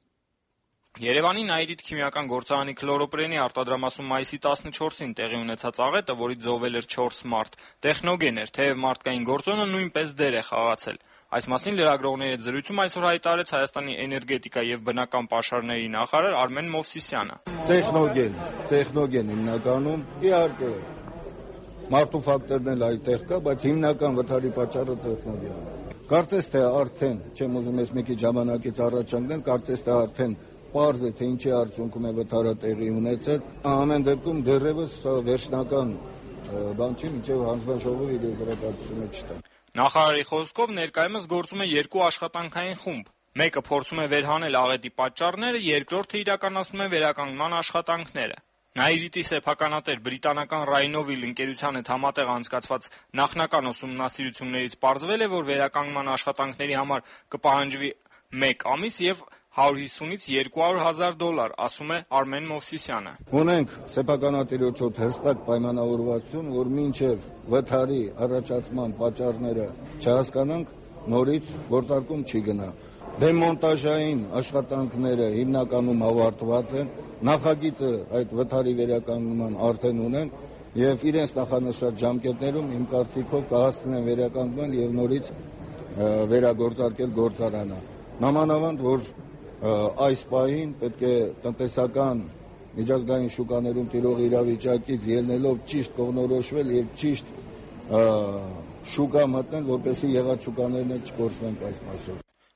Speaker 7: Երևանի Նաիրիտ քիմիական գործարանի քլորոպրենի արտադրամասում մայիսի 14-ին տեղի ունեցած աղետը, որից զոհվել էր 4 մարդ, տեխնոգեն էր, թեև մարդկային գործոնը նույնպես դեր է խաղացել։ Այս մասին լրագրողների հետ զրույցում այսօր հայտարարեց Հայաստանի էներգետիկա եւ բնական պաշարների նախարար Արմեն Մովսիսյանը։
Speaker 8: Տեխնոգեն հիմնականում իհարկե մարդու ֆակտորն էլ այդտեղ կա, բայց հիմնական վթարի պատճառը տեխնոգենն է։ Կարծես թե արդեն, չեմ ուզում ես մի քիչ ժամանակից առաջ ընկնել, կարծես թե արդեն պարզ է, թե ինչի արդյունքում է վթարը տեղի ունեցել։ Ամեն դեպքում դեռևս վերջնական բան չի, մինչև հանձնաժողովը իր եզրակացությունը չտա։
Speaker 7: Նախարարի խոսքով ներկայումս գործում է 2 աշխատանքային խումբ։ Մեկը փորձում է վերհանել աղետի պատճառները, երկրորդը իրականացնում է վերականգնման աշխատանքները։ Նաիրիտի սեփականատեր բրիտանական Rhinovill ընկերության հետ համատեղ անցկացված նախնական ուսումնասիրություններից պարզվել է, որ վերականգնման աշխատանքների համար կպահանջվի 1 ամիս եւ $150-ից $200,000, ասում է Արմեն Մովսիսյանը։
Speaker 8: Ունենք սեփականատիրոջ մոտ հստակ պայմանավորվածություն, որ մինչև վթարի առաջացման պատճառները չհասկանանք, նորից գործարկում չի գնա։ Դեմոնտաժային աշխատանքները հիմնականում ավարտված են, նախագիծը այդ վթարի վերականգնման արդեն ունեն եւ իրենց նախանշած ժամկետներում իմ կարծիքով կհասցնեն վերականգնման եւ նորից վերագործարկել գործարանը։ Նամանավանդ, որ այս պահին պետք է տնտեսական միջազգային շուկաներում տիրող իրավիճակից ելնելով ճիշտ կողմնորոշվել եւ ճիշտ շուկա մտնել, որպեսզի եղած շուկաներն չկորցնեն այս մասով։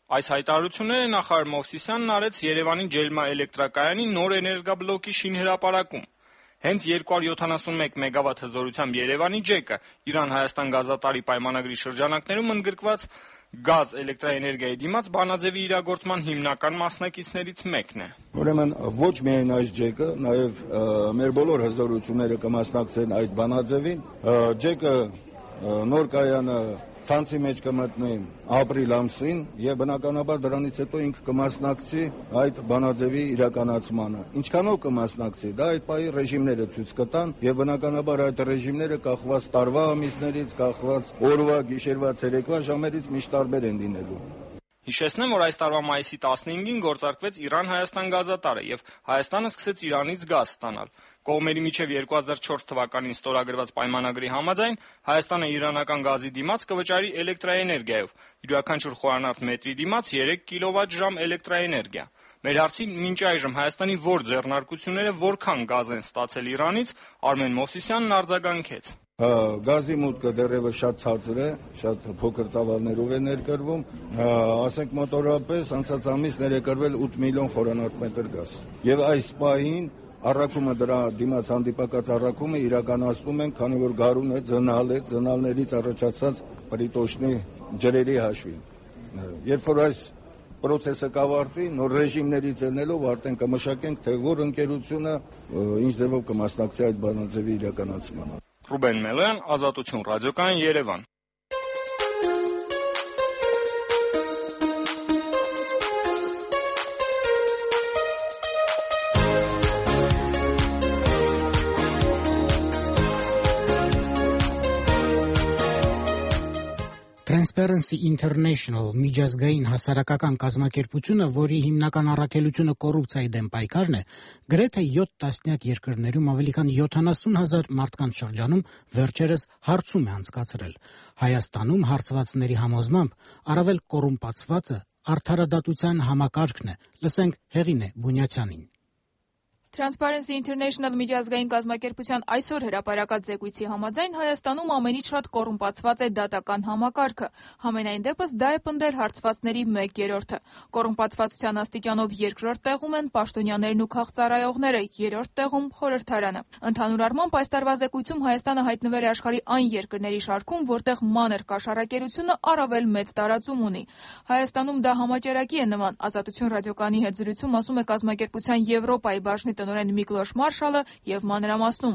Speaker 7: Այս հայտարարությունները նախարար Մովսիսյանն արեց Երևանի Ջելմա էլեկտրակայանի նոր էներգաբլոկի շինհրապարակում։ Հենց 271 մեգավատ հզորությամբ Երևանի ջեկը Իրան-Հայաստան գազատարի պայմանագրի շրջանակներում ընդգրկված գազ էլեկտրաէներգիայի դիմաց բանաձևի իրագործման հիմնական մասնակիցներից մեկն է։
Speaker 8: Ուրեմն ոչ միայն այս ջեկը, նաև մեր բոլոր հզորությունները կմասնակցեն այդ բանաձևին։ Ջեկը նոր կայանը ցանցի մեջ կմտնի ապրիլ ամսին եւ բնականաբար դրանից հետո ինքը կմասնակցի այդ բանաձևի իրականացմանը։ Ինչքանով կմասնակցի, դա այդ պահի ռեժիմները ցույց կտան եւ բնականաբար այդ ռեժիմները կախված տարվա ամիսներից, կախված օրվա, գիշերվա, ցերեկվա ժամերից միշտ տարբեր են լինելու։
Speaker 7: Հիշեցնեմ, որ այս տարվա մայիսի 15-ին գործարկվեց Իրան-Հայաստան գազատարը եւ Հայաստանը սկսեց Իրանից գազ ստանալ։ Կողմերի միջև 2004 թվականին ստորագրված պայմանագրի համաձայն Հայաստանը իրանական գազի դիմաց կվճարի էլեկտրաէներգիայով, յուրաքանչյուր խորանարդ մետրի դիմաց 3 կիլովատ-ժամ էլեկտրաէներգիա։ Մեր հարցին մինչ այժմ Հայաստանի որ ձեռնարկությունները որքան գազ են ստացել Իրանից, Արմեն Մովսիսյանն արձագանքեց։
Speaker 8: Գազի մուտքը դեռևս շատ ցածր է, շատ փոքր ծավալներով է ներկրվում, ասենք մոտորապես անցած ամիս ներկրվել 8 միլիոն խորանարդ մետր գազ։ Եվ այս պահին առաքումը դրա դիմաց հանդիպակաց առաքումը իրականացնում են, քանի որ գարուն է, ձնալներից առաջացած պրիտոշնի ջրերի հաշվին։ Երբ որ այս պրոցեսը կավարտվի, նոր ռեժիմներից ելնելով արդեն կմշակենք, թե որ ընկերությունը ինչ ձևով կմասնակցի այդ բանաձևի իրականացմանը։
Speaker 7: Ռուբեն Մելոյան, Ազատություն ռադիոկայան, Երևան։
Speaker 1: Transparency International միջազգային հասարակական կազմակերպությունը, որի հիմնական առաքելությունը կոռուպցիայի դեմ պայքարն է, գրեթե 7 տասնյակ երկրներում ավելի քան 70,000 մարդկանց շրջանում վերջերս հարցում է անցկացրել։ Հայաստանում հարցվածների համոզմամբ առավել կոռումպացվածը արդարադատության համակարգն է։ Լսենք Հեղինե Բունյացյանին։
Speaker 5: Transparency International միջազգային կազմակերպության այսօր հրապարակած զեկույցի համաձայն Հայաստանում ամենից շատ կոռումպացված է դատական համակարգը։ Համենայն դեպս դա է պնդել հարցվածների 1/3-ը։ Կոռումպացվածության աստիճանով երկրորդ տեղում են պաշտոնյաներն ու քաղծառայողները, երրորդ տեղում խորհրդարանը։ Ընդհանուր առմամբ այս տարվա զեկույցում Հայաստանը հայտնվել է աշխարհի այն երկրների շարքում, որտեղ մանր կաշառակերությունը առավել մեծ տարածում ունի։ Հայաստանում դա համաճարակի է նման։ Ազատություն ռադիոկայանի հետ զրույցում ասում է կազմակերպության Եվրոպայի բաժնի տնօրեն Միքլոշ Մարշալը եւ մանրամասնում։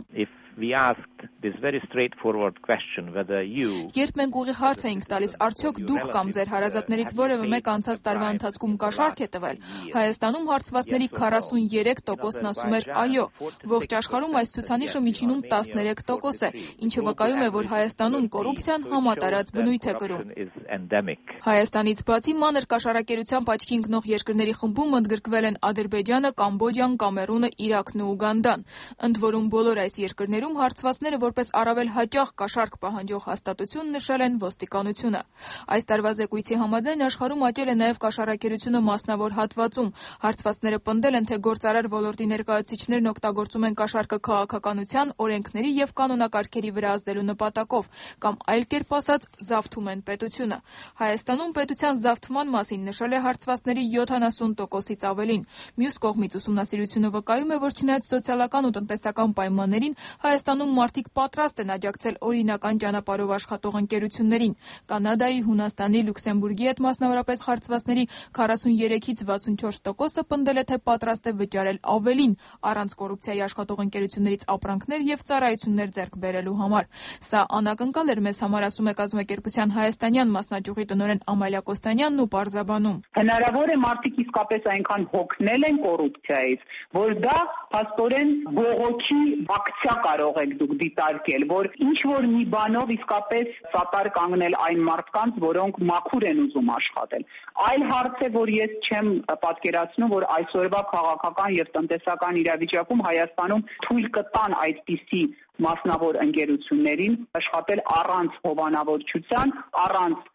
Speaker 5: Երբ մենք ուղիղ հարց էինք տալիս, արդյոք դուք կամ ձեր հարազատներից որևէ մեկ անցած տարվա ընթացքում կաշառք է տվել, Հայաստանում հարցվածների 43%-ն ասում էր այո։ Ողջ աշխարհում այս ցուցանիշը միջինում 13% է, ինչը վկայում է, որ Հայաստանում կոռուպցիան համատարած բնույթ է կրում։ Հայաստանից բացի մանր կաշառակերությամբ աչքի ընկնող երկրների խմբում ընդգրկվել են Ադրբեջանը, Կամբոջան, Կամերունը, Իրաքն ու Ուգանդան։ Ընդ որում բոլոր այս երկրներում հարցվածները որպես առավել հաճախ կաշառք պահանջող հաստատություն նշել են ոստիկանությունը։ Այս տարվա զեկույցի համաձայն աշխարհում աճել է նաև կաշառակերությունը մասնավոր հատվածում։ Հարցվածները պնդել են, թե գործարար ոլորտի ներկայացուցիչներն օգտագործում են կաշառքը քաղաքականության, օրենքների եւ կանոնակարգերի վրա ազդելու նպատակով, կամ այլ կերպ ասած, զավթում են պետությունը։ Հայաստանում պետության զավթման մասին նշել է հարցվածների 70%-ից ավելին։ Մյուս կողմից ուսումնասիրությունը վկայում է, որ չնայած սոցիալական ու տնտեսական պայմաններին Հայաստանում մարդիկ պատրաստ են աջակցել օրինական ճանապարհով աշխատող ընկերություններին։ Կանադայի, Հունաստանի, Լյուքսեմբուրգի հետ մասնավորապես հարցվածների 43-ից 64%-ը պնդել է, թե պատրաստ է վճարել ավելին առանց կոռուպցիայի աշխատող ընկերություններից ապրանքներ եւ ծառայություններ ձեռք բերելու համար։ Սա անակնկալ էր մեզ համար, ասում է կազմակերպության հայաստանյան մասնաճյուղի տնօրեն Ամալիա Կոստանյանն ու պարզաբանում։
Speaker 6: Հնարավոր է մարդիկ իսկապես այնքան հոգնել են կոռուպցիայից, որ դա փաստորեն բողոքի ակցիա կարող եք դուք դիտարկել, որ ինչ որ մի բանով իսկապես սատար կանգնել այն մարդկանց, որոնք մաքուր են ուզում աշխատել։ Այլ հարց է, որ ես չեմ պատկերացնում, որ այսօրվա քաղաքական եւ տնտեսական իրավիճակում Հայաստանում թույլ կտան այդպիսի մասնավոր ընկերություններին աշխատել առանց հովանավորչության, առանց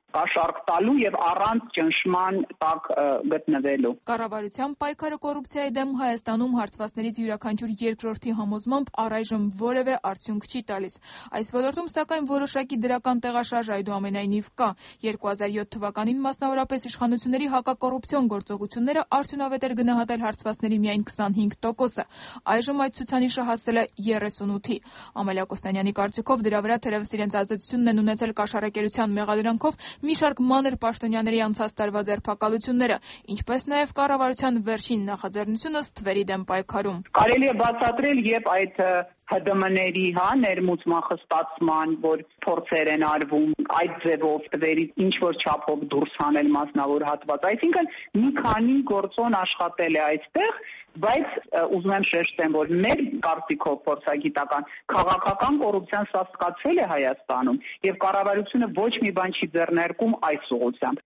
Speaker 6: կաշառք տալու եւ առանց ճնշման տակ գտնվելու։
Speaker 5: Կառավարության պայքարը կոռուպցիայի դեմ Հայաստանում հարցվածներից յուրաքանչյուր երկրորդի համոզմամբ առայժմ որևէ արդյունք չի տալիս։ Այս ոլորտում սակայն որոշակի դրական տեղաշարժ այդուամենայնիվ կա։ 2007 թվականին մասնավորապես իշխանությունների հակակոռուպցիոն գործողությունները արդյունավետ էր գնահատել հարցվածների միայն 25%-ը։ Այժմ այդ ցուցանիշը հասել է 38-ի։ Ամալիա Կոստանյանի կարծիքով դրա վրա թերևս իրենց ազդեցությունն են ունեցել կաշառակերության մեղադրանքով մի շարք մանր պաշտոնյաների անցած տարվա ձերբակալությունները, ինչպես նաև կառավարության վերջին նախաձեռնությունը ստվերի դեմ պայքարում։
Speaker 6: Կարելի է բացատրել եւ այդ ՀԴՄ-ների ներմուծման խստացման, որ փորձեր են արվում այդ ձևով թվերի ինչ որ չափով դուրս հանել մասնավոր հատված։ Այսինքն մի քանի գործոն աշխատել է այստեղ, բայց ուզում եմ շեշտեմ, որ մեր կարծիքով փորձագիտական քաղաքական կոռուպցիան սաստկացել է Հայաստանում եւ կառավարությունը ոչ մի բան չի ձեռնարկում այս ուղղությամբ։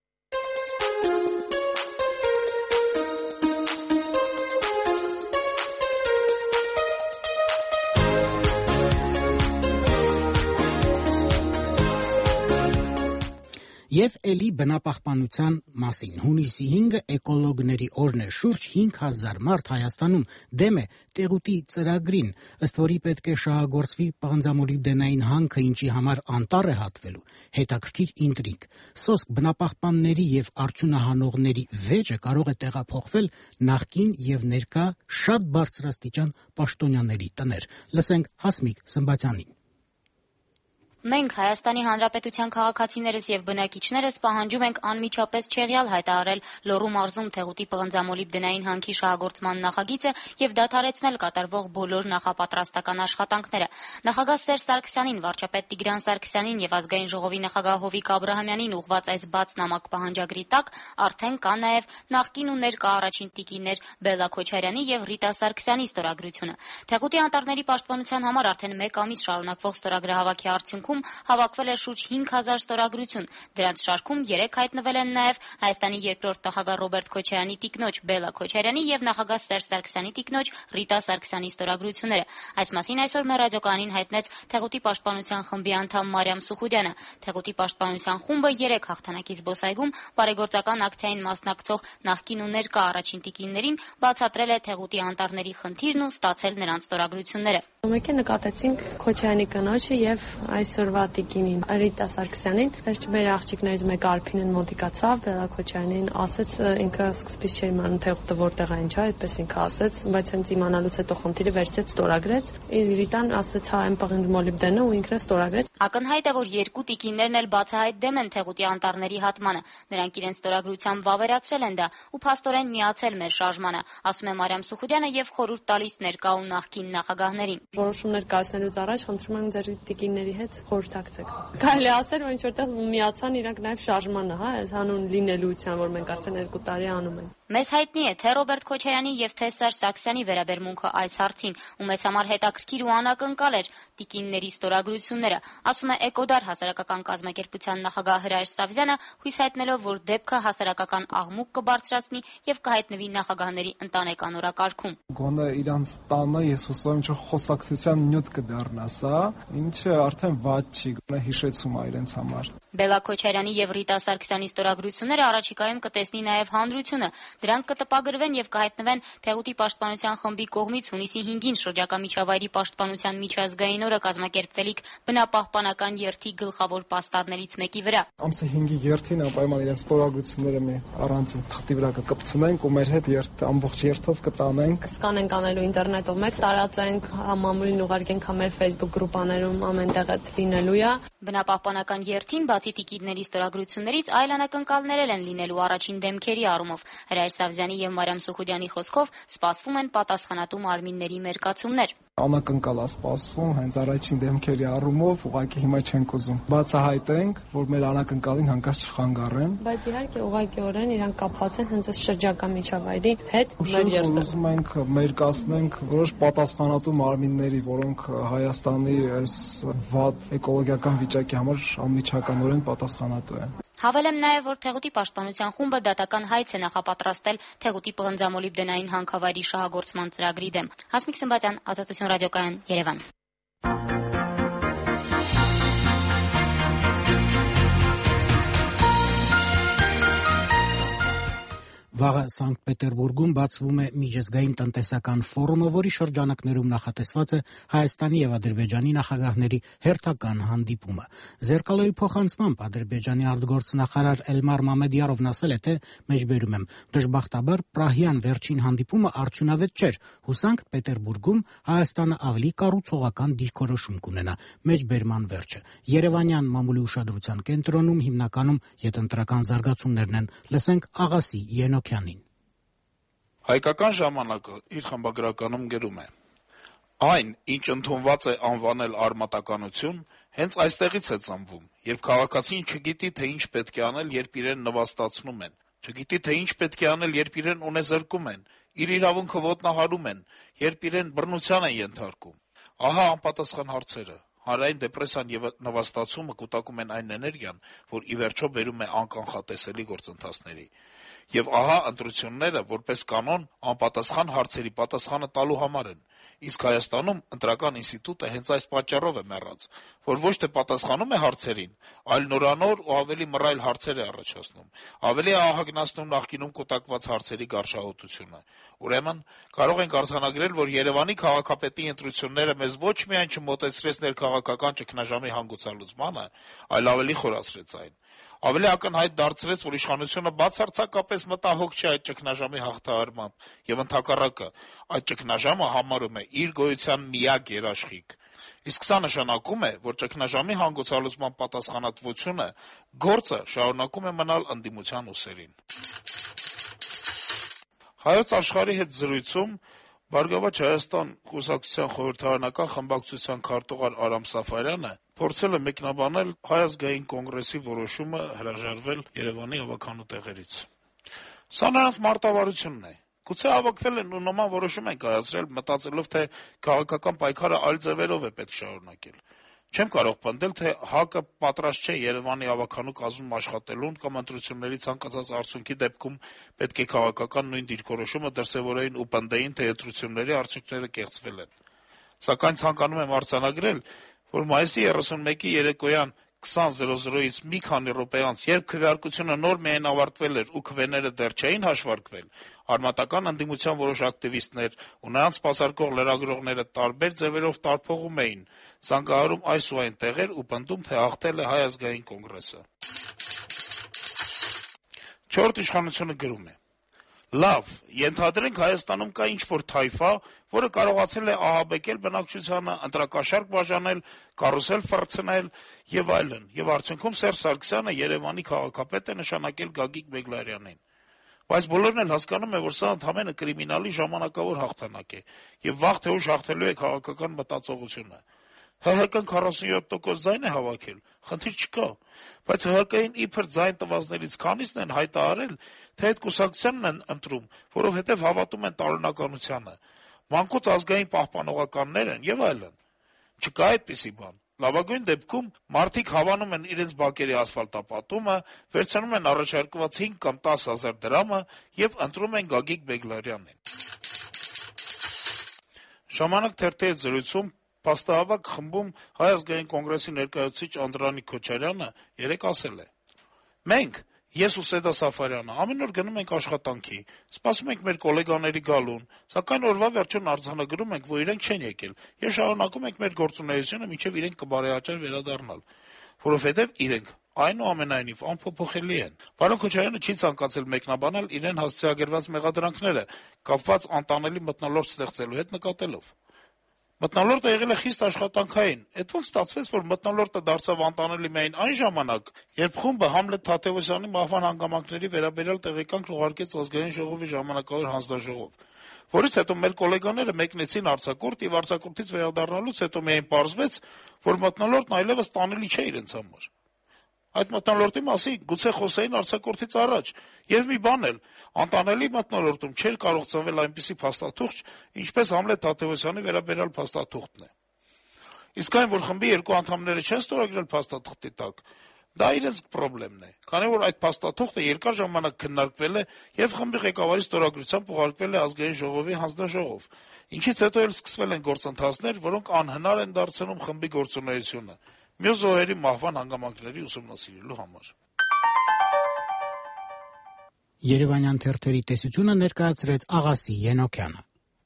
Speaker 1: Եվ էլի բնապահպանության մասին։ Հունիսի 5-ը էկոլոգների օրն է։ Շուրջ 5000 մարդ Հայաստանում դեմ է Տեղուտի ծրագրին, ըստ որի պետք է շահագործվի պղնձամոլիբդենային հանքը, ինչի համար անտառ է հատվելու։ Հետաքրքիր ինտրիգ։ Սոսկ բնապահպանների եւ արդյունահանողների վեճը կարող է տեղափոխվել նախկին եւ ներկա շատ բարձրաստիճան պաշտոնյաների տներ։ Լսենք Հասմիկ Սմբատյանին։
Speaker 14: Մենք Հայաստանի Հանրապետության քաղաքացիներս եւ բնակիչներս պահանջում ենք անմիջապես չեղյալ հայտարարել Լոռու մարզում Թեղուտի պղնձամոլիբդենային հանքի շահագործման նախագիծը եւ դադարեցնել կատարվող բոլոր նախապատրաստական աշխատանքները։ Նախագահ Սերժ Սարգսյանին, վարչապետ Տիգրան Սարգսյանին եւ ազգային ժողովի նախագահ Հովիկ Աբրահամյանին ուղղված այս բաց նամակ պահանջագրի տակ արդեն կա նաեւ նախկին ու ներկա առաջին տիկիններ Բելլա Քոչարյանի եւ Ռիտա Սարգսյանի ստորագրությունը։ Թեղուտի անտառների պաշտպանության համար արդեն 1 ամիս շարունակվող ստորագրահավաքի արդյունքում հավաքվել է շուրջ 5000 ստորագրություն։ Դրանց շարքում 3 հայտնվել են նաև Հայաստանի երկրորդ նախագահ Ռոբերտ Քոչարյանի տիկնոջ Բելլա Քոչարյանի եւ նախագահ Սերժ Սարգսյանի տիկնոջ Ռիտա Սարգսյանի ստորագրությունները։ Այս մասին այսօր մեր ռադիոկայանին հայտնեց Թեղուտի պաշտպանության խմբի անդամ Մարիամ Սուխուդյանը։ Թեղուտի պաշտպանության խումբը 3 հաղթանակի զբոսայգում բարեգործական ակցիային մասնակցող նախկին ու ներկա առաջին տիկիններին բացատրել է Թեղուտի անտառների խնդիրն ու ստացել նրանց ստորագրությունները։
Speaker 15: Մեկ է նկատեցինք Քոչարյանի կնոջը եւ այսօրվա տիկինին Ռիտա Սարգսյանին, վերջ մեր աղջիկներից մեկը Արփինեն մոտիկացավ, Բելլա Քոչարյանին ասեց, ինքը սկզբից չէր իմանում Թեղուտը որտեղ է, ինչա, այդպես ինքը ասեց, բայց հենց իմանալուց հետո խնդիրը վերցրեց, ստորագրեց։ Ռիտան ասեց, հա, այն պղնձմոլիբդենը ու ինքը ստորագրեց։
Speaker 14: Ակնհայտ է, որ երկու տիկիններն էլ բացահայտ դեմ են Թեղուտի անտառների հատմանը։ Նրանք իրենց ստորագրությամբ վավերացրել են դա ու փաստորեն միացել մեր շարժմանը, ասում է Մարիամ Սուխուդյանը եւ խորհուրդ տալիս ներկա ու նախկին նախագահներին։
Speaker 15: Որոշումներ կայացնելուց առաջ խնդրում եմ ձեր տիկինների հետ խորհրդակցեք։ Կարելի ասել, որ ինչ որտեղ միացան իրանք նաև շարժմանը, հա, այս հանուն լինելիության, որ մենք արդեն 2 տարի անում ենք։
Speaker 14: Մեզ հայտնի է թե Ռոբերտ Քոչարյանի եւ թե Սերժ Սարգսյանի վերաբերմունքը այս հարցին, ու մեզ համար հետաքրքիր ու անակնկալ էր տիկինների ստորագրությունները, ասում է Էկոդար հասարակական կազմակերպության նախագահ Հրայր Սավզյանը, հույս հայտնելով, որ դեպքը հասարակական աղմուկ կբարձրացնի եւ կհայտնվի նախագահների ընտանեկան օրակարգում։
Speaker 23: Գոնե իրանց տանը ես հուսով ինչ խոսակցության նյութ կդառնա սա, ինչը արդեն վատ չի, գոնե հիշեցում է իրենց համար։
Speaker 14: Բելլա Քոչարյանի եւ Ռիտա Սարգսյանի ստորագրությունները առաջիկայում կտեսնի նաեւ հանրությունը։ Դրանք կտպագրվեն եւ կհայտնվեն Թեղուտի պաշտպանության խմբի կողմից հունիսի 5-ին շրջակա միջավայրի պաշտպանության միջազգային օրը կազմակերպվելիք բնապահպանական երթի գլխավոր պաստառներից մեկի վրա։
Speaker 23: Ամսի 5-ի երթին անպայման իրենց ստորագրությունները մի առանձին թղթի վրա կկպցնենք ու մեր հետ ամբողջ երթով կտանենք։
Speaker 15: Սկանենք անելու ինտերնետով մեկ տարածենք, համամուլին ուղարկենք մեր Facebook գրուպաներում ամենտեղ այդ լինելու է։
Speaker 14: Բնապահպանական երթին բացի տիկինների ստորագրություններից այլ անակնկալներ են լինելու առաջին դեմքերի առումով։ Հրայր Սավզյանի եւ Մարիամ Սուխուդյանի խոսքով սպասվում են պատասխանատու մարմինների մերկացումներ։
Speaker 23: Անակնկալ է սպասվում հենց առաջին դեմքերի առումով, ուղղակի հիմա չենք ուզում բացահայտենք, որ մեր անակնկալին հանկարծ չխանգարեն։
Speaker 15: Բայց իհարկե ուղղակիորեն իրանք կապված են հենց այս շրջակա միջավայրի հետ։ Մեր երթը
Speaker 23: ուզում ենք մերկացնենք որոշ պատասխանատու մարմինների, որոնք Հայաստանի այս վատ էկոլոգիական վիճակի համար անմիջականորեն պատասխանատու են։
Speaker 14: Հավելեմ նաև, որ Թեղուտի պաշտպանության խումբը դատական հայց է նախապատրաստել Թեղուտի պղնձամոլիբդենային հանքավայրի շահագործման ծրագրի դեմ։ Հասմիկ Սմբատյան, Ազատություն ռադիոկայան, Երևան։
Speaker 1: Վաղը Սանկտ Պետերբուրգում բացվում է միջազգային տնտեսական ֆորումը, որի շրջանակներում նախատեսված է Հայաստանի եւ Ադրբեջանի նախագահների հերթական հանդիպումը։ Զերկալոյի փոխանցմամբ Ադրբեջանի արտգործնախարար Էլմար Մամեդյարովն ասել է, թե մեջբերում եմ, դժբախտաբար Պրահյան վերջին հանդիպումը արդյունավետ չէր, ու Սանկտ Պետերբուրգում Հայաստանը ավելի կառուցողական դիրքորոշում կունենա։ Մեջբերման վերջը։ Երևանյան մամուլի ուշադրության կենտրոնում հիմնականում յետընտրական զարգացումներն են։ Լսենք Աղասի Ենոքյանին։
Speaker 3: Հայկական ժամանակը իր խմբագրականում գրում է. Այն, ինչ ընդունված է անվանել արմատականություն, հենց այստեղից է ծնվում, երբ քաղաքացին չգիտի, թե ինչ պետք է անել, երբ իրեն նվաստացնում են, չգիտի, թե ինչ պետք է անել, երբ իրեն ունեզրկում են, իր իրավունքը ոտնահարում են, երբ իրեն բռնության են ենթարկում։ Ահա անպատասխան հարցերը։ Հանրային դեպրեսիան եւ նվաստացումը կուտակում են այն էներգիան, որ ի վերջո բերում է անկանխատեսելի գործընթացների։ Եվ ահա ընտրությունները, որպես կանոն, անպատասխան հարցերի պատասխանը տալու համար են։ Իսկ Հայաստանում ընտրական ինստիտուտը հենց այս պատճառով է մեռած, որ ոչ թե պատասխանում է հարցերին, այլ նորանոր ու ավելի մռայլ հարցեր է առաջացնում, ավելի է ահագնացնում նախկինում կուտակված հարցերի գարշահոտությունը։ Ուրեմն, կարող ենք արձանագրել, որ Երևանի քաղաքապետի ընտրությունները մեզ ոչ միայն չմոտեցրեց ներքաղաքական ճգնաժամի հանգուցալուծմանը, այլ ավելի խորացրեց այն։ Ավելի ակնհայտ դարձրեց, որ իշխանությունը բացարձակապես մտահոգ չէ այդ ճգնաժամի հաղթահարմամբ, եւ ընդհակառակը, այդ ճգնաժամը համարում է իր գոյության միակ երաշխիք։ Իսկ սա նշանակում է, որ ճգնաժամի հանգուցալուծման պատասխանատվությունը գործը շարունակում է մնալ ընդդիմության ուսերին։ Հայոց աշխարհի հետ զրույցում Բարգավաճ Հայաստան կուսակցության խորհրդարանական խմբակցության քարտուղար Արամ Սաֆարյանը փորձել է մեկնաբանել Հայ ազգային կոնգրեսի որոշումը հրաժարվել Երևանի հավաքանու տեղերից։ Սա նրանց մարտավարությունն է։ Գուցե հավաքվել են ու նման որոշում են կայացրել, մտածելով, թե քաղաքական պայքարը այլ ձևերով է պետք շարունակել։ Չեմ կարող պնդել, թե ՀԱԿ-ը պատրաստ չէ Երևանի հավաքանու կազմում աշխատելուն կամ ընտրությունների ցանկացած արդյունքի դեպքում պետք է քաղաքական նույն դիրքորոշումը դրսևորեին ու պնդեին, թե ընտրությունների արդյունքները կեղծվել են։ Սակայն ցանկանում եմ արձանագրել, որ մայիսի 31-ի երեկոյան 20:00-ից մի քանի րոպե անց, երբ քվեարկությունը նոր միայն ավարտվել էր ու քվեները դեռ չէին հաշվարկվել, արմատական ընդդիմության որոշ ակտիվիստներ ու նրանց սպասարկող լրագրողները տարբեր ձևերով տարփողում էին, զանգահարում այս ու այն տեղեր ու պնդում, թե հաղթել է Հայ ազգային կոնգրեսը։ Չորրորդ իշխանությունը գրում է. Լավ, ենթադրենք Հայաստանում կա ինչ-որ թայֆա, որը կարողացել է ահաբեկել բնակչությանը, ընտրակաշառք բաժանել, կարուսել ֆրցնել եւ այլն, եւ արդյունքում Սերժ Սարգսյանը Երևանի քաղաքապետ է նշանակել Գագիկ Բեգլարյանին։ Բայց բոլորն էլ հասկանում են, որ սա ընդհանրապես կրիմինալի ժամանակավոր հաղթանակ է, եւ վաղ թե ուշ հաղթելու է քաղաքական մտածողությունը։ ՀՀԿ-ն 47% ձայն է հավաքել, խնդիր չկա, բայց ՀՀԿ-ին իբր ձայն տվածներից քանիսն են հայտարարել, թե այդ կուսակցությունն են ընտրում, որովհետև հավատում են տարօրինականությանը, մանկուց ազգային պահպանողականներ են եւ այլն։ Չկա այդպիսի բան։ Լավագույն դեպքում մարդիկ հավանում են իրենց բակերի ասֆալտապատումը, վերցնում են առաջարկված 5 կամ 10 հազար դրամը եւ ընտրում են Գագիկ Բեգլարյանին։ Ժամանակ թերթի հետ զրույցում փաստահավաք խմբում Հայ ազգային կոնգրեսի ներկայացուցիչ Անդրանիկ Քոչարյանը երեկ ասել է. Մենք, ես ու Սեդա Սաֆարյանը, ամեն օր գնում ենք աշխատանքի, սպասում ենք մեր գոլեգաների գալուն, սակայն օրվա վերջում արձանագրում ենք, որ իրենք չեն եկել, եւ շարունակում ենք մեր գործունեությունը, մինչեւ իրենք կբարեհաճեն վերադառնալ, որովհետեւ իրենք այնուամենայնիվ անփոփոխելի են։ Պարոն Քոչարյանը չի ցանկացել մեկնաբանել իրեն հասցեագրված մեղադրանքները, կապված անտանելի մթնոլորտ ստեղծելու հետ նկատելով։ Մթնոլորտը եղել է խիստ աշխատանքային, այդ ոնց ստացվեց, որ մթնոլորտը դարձավ անտանելի միայն այն ժամանակ, երբ խումբը Համլետ Թադևոսյանի մահվան հանգամանքների վերաբերյալ տեղեկանք ուղարկեց ազգային ժողովի ժամանակավոր հանձնաժողով, որից հետո մեր գոլեգաները մեկնեցին արձակուրդ եւ արձակուրդից վերադառնալուց հետո միայն պարզվեց, որ մթնոլորտն այլևս տանելի չէ իրենց համար։ Այդ մթնոլորտի մասին գուցե խոսեին արձակուրդից առաջ, եւ մի բան էլ, անտանելի մթնոլորտում չէր կարող ծնվել այնպիսի փաստաթուղթ, ինչպես Համլետ Թադևոսյանի վերաբերյալ փաստաթուղթն է։ Իսկ այն, որ խմբի երկու անդամները չեն ստորագրել փաստաթղթի տակ, դա իրենց խնդիրն է, քանի որ այդ փաստաթուղթը երկար ժամանակ քննարկվել է եւ խմբի ղեկավարի ստորագրությամբ ուղարկվել է ազգային ժողովի հանձնաժողով, ինչից հետո էլ սկսվել են գործընթացներ, որոնք անհնար են դարձնում խմբի գործունեությունը։ Մյուս զոհերի մահվան հանգամանքների ուսումնասիրելու համար։
Speaker 1: Երևանյան թերթերի տեսությունը ներկայացրեց Աղասի Ենոքյանը։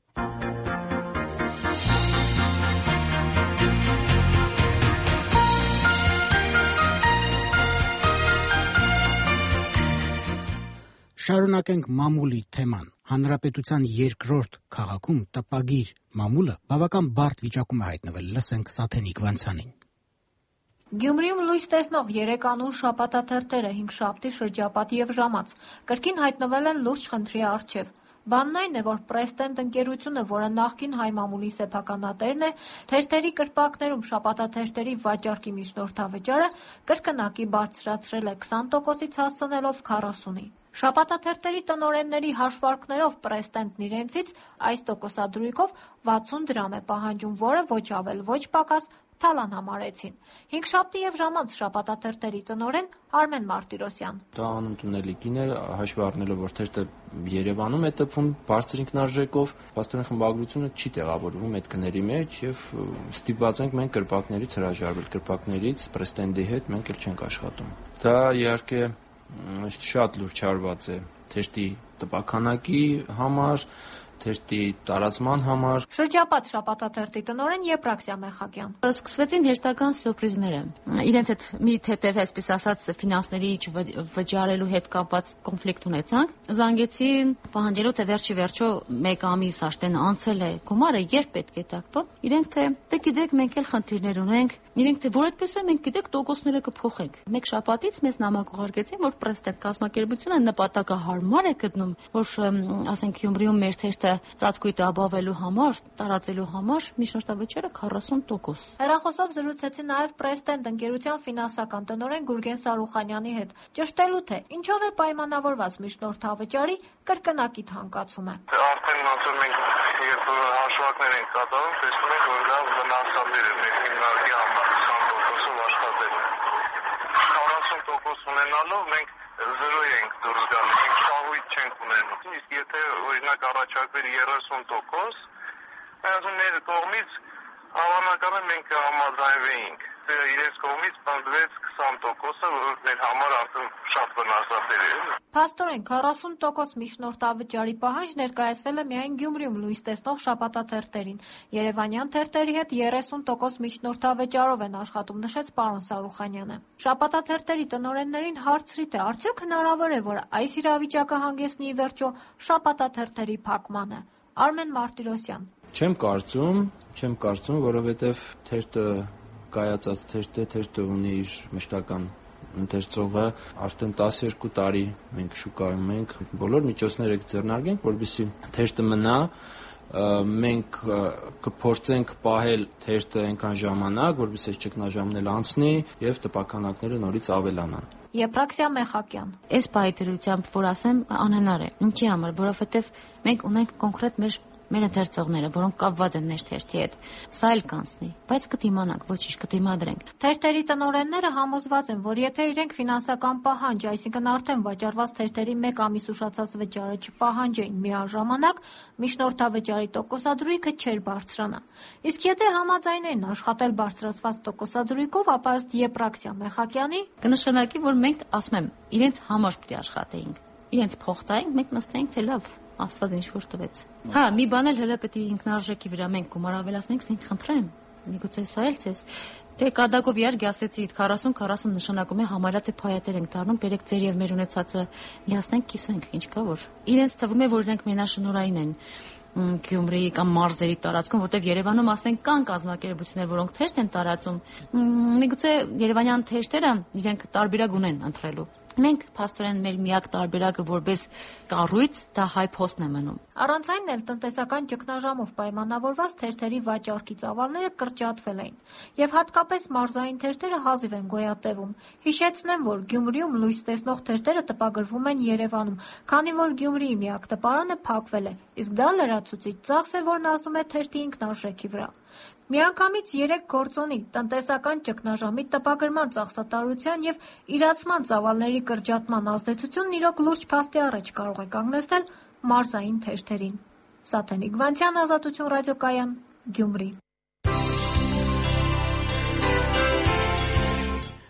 Speaker 1: Շարունակենք մամուլի թեման։ Հանրապետության երկրորդ քաղաքում տպագիր մամուլը բավական բարդ վիճակում է հայտնվել։ Լսենք Սաթենիկ Վանցյանին։
Speaker 12: Գյումրիում լույս տեսնող 3 անուն շաբաթաթերթերը 5 շաբթի, շրջապատ եւ ժամանց կրկին հայտնվել են լուրջ խնդրի առջեւ։ Բանն այն է, որ Պրեստենտ ընկերությունը, որը նախկին հայ մամուլի սեփականատերն է, թերթերի կրպակներում շաբաթաթերթերի վաճառքի միջնորդավճարը կրկնակի բարձրացրել է 20%-ից հասցնելով 40-ի։ Շաբաթաթերթերի տնօրենների հաշվարկներով Պրեստենտն իրենցից այս տոկոսադրույքով 60 դրամ է պահանջում, որը ոչ ավել ոչ պակաս թալան համարեցին։ 5 շաբթի եւ ժամանց շաբաթաթերթերի տնօրեն Արմեն Մարտիրոսյան։
Speaker 16: Դա անընդունելի գին է, հաշվի առնելով, որ թերթը Երևանում է տպվում բարձր ինքնարժեքով, փաստորեն խմբագրությունը չի տեղավորվում այդ գների մեջ եւ ստիպված ենք մենք կրպակներից հրաժարվել, կրպակներից Պրեստենտի հետ մենք էլ չենք աշխատում։ Դա իհարկե շատ լուրջ հարված է թերթի տպաքանակի համար, թերթի տարածման համար։
Speaker 12: Շրջապատ շաբաթաթերթի տնօրեն Եփրաքսիա Մեխակյան։
Speaker 11: Սկսվեցին հերթական սյուրպրիզները։ Իրենց հետ մի թեթև, այսպես ասած, ֆինանսների վճարելու հետ կապված կոնֆլիկտ ունեցանք։ Զանգեցին, պահանջելով թե վերջի վերջո 1 ամիս աշտեն անցել է, գումարը երբ պետք է տակ։ Իրենք թե դե գիտեք, մենք էլ խնդիրներ ունենք։ Իրենք թե որ այդպես է, մենք գիտեք տոկոսները կփոխենք։ Մեկ շաբաթից մեզ նամակ ուղարկեցին, որ Պրեստենտ կազմակերպությունը նպատակահարմար է գտնում, որ ասենք Գյումրիում մեր թերթը ծածկույթը ապավելու համար, տարածելու համար միջնորդավճարը 40%։
Speaker 12: Հեռախոսով զրուցեցի նաև Պրեստենտ ընկերության ֆինանսական տնօրեն Գուրգեն Սարուխանյանի հետ, ճշտելու թե ինչով է պայմանավորված միջնորդավճարի կրկնակի թանկացումը։
Speaker 18: Արդեն ոնց մենք երբ հաշվարկներ ենք կատարում, տեսնում ենք, որ դա վնասաբեր է մեր հիմնարկի համար 20%-ով աշխատել։ 40% ունենալով մենք 0 ենք դուրս գալու, մենք շահույթ չենք ունենում։ Իսկ եթե օրինակ առաջարկվեր 30%, մեր կողմից հավանական է մենք համաձայնվեինք։ Իրենց կողմից պնդվեց 20%-ը, որ մեր համար արդեն շատ վնասաբեր է։
Speaker 12: Փաստորեն 40% միջնորդավճարի պահանջ ներկայացվել է միայն Գյումրիում լույս տեսնող շաբաթաթերթերին։ Երևանյան թերթերի հետ 30% միջնորդավճարով են աշխատում, նշեց պարոն Սարուխանյանը։ Շաբաթաթերթերի տնօրեններին հարցրի, թե արդյոք հնարավոր է, որ այս իրավիճակը հանգեցնի ի վերջո շաբաթաթերթերի փակմանը։ Արմեն Մարտիրոսյան։
Speaker 16: Չեմ կարծում, որովհետև թերթը կայացած թերթը ունի իր մշտական ընթերցողը, արդեն 12 տարի մենք շուկայում ենք, բոլոր միջոցները կձեռնարկենք, որպեսզի թերթը մնա, մենք կփորձենք պահել թերթը այնքան ժամանակ, որպեսզի այս ճգնաժամն էլ անցնի եւ տպաքանակները նորից ավելանան։
Speaker 12: Եփրաքսիա Մեխակյան։
Speaker 11: Այս պայթերությամբ, որ ասեմ, անհնար է։ Ինչի համար, որովհետեւ մենք ունենք կոնկրետ մեր ընթերցողները, որոնք կապված են մեր թերթի հետ։ Սա էլ կանցնի, բայց կդիմանանք, ոչինչ կդիմադրենք։
Speaker 12: Թերթերի տնօրենները համոզված են, որ եթե իրենք ֆինանսական պահանջ, այսինքն արդեն վաճառված թերթերի 1 ամիս ուշացած վճարը չպահանջեին միաժամանակ, միջնորդավճարի տոկոսադրույքը չէր բարձրանա։ Իսկ եթե համաձայնեն աշխատել բարձրացված տոկոսադրույքով, ապա ըստ Եփրաքսիա Մեխակյանի
Speaker 11: կնշանակի, որ մենք, ասում եմ, իրենց համար պետք է աշխատեինք։ Իրենց փող տայինք, մենք նստեինք, թե լավ Աստված ինչ-որ տվեց։ Հա, մի բան էլ հələ պետք է ինքնարժեքի վրա մենք գումար ավելացնենք, ասենք խնդրեմ։ Միգուցե սա էլ ցես։ Դե կադակով իհարկե ասեցի 40 նշանակում է համարյա թե փայատեր ենք դառնում, բերեք ձեր եւ մեր ունեցածը միացնենք, կիսենք, ինչ կա որ։ Իրենց թվում է, որ իրենք մենաշնորհային են Գյումրիի կամ մարզերի տարածքում, որտեղ Երևանում ասենք կան կազմակերպություններ, որոնք թերթ են տարածում։ Միգուցե Երևանյան թերթերը իրենք տարբերակ ունեն ընտրելու։ Մենք փաստորեն մեր միակ տարբերակը որպես կառույց դա հայ փոստն է մնում։
Speaker 12: Առանց այն էլ տնտեսական ճգնաժամով պայմանավորված թերթերի վաճառքի ծավալները կրճատվել էին, եւ հատկապես մարզային թերթերը հազիվ են գոյատևում։ Հիշեցնեմ, որ Գյումրիում լույս տեսնող թերթերը տպագրվում են Երևանում, քանի որ Գյումրիի միակ տպարանը փակվել է, իսկ դա լրացուցիչ ծախս է, որն ասում է թերթի ինքնարժեքի վրա։ Միանգամից 3 գործոնի տնտեսական ճգնաժամի տպագրման ծախսատարության եւ իրացման ծավալների կրճատման ազդեցությունն իրոք լուրջ փաստի առաջ կարող է կանգնեցնել մարզային թերթերին։ Սաթենիկ Վանցյան, Ազատություն ռադիոկայան, Գյումրի։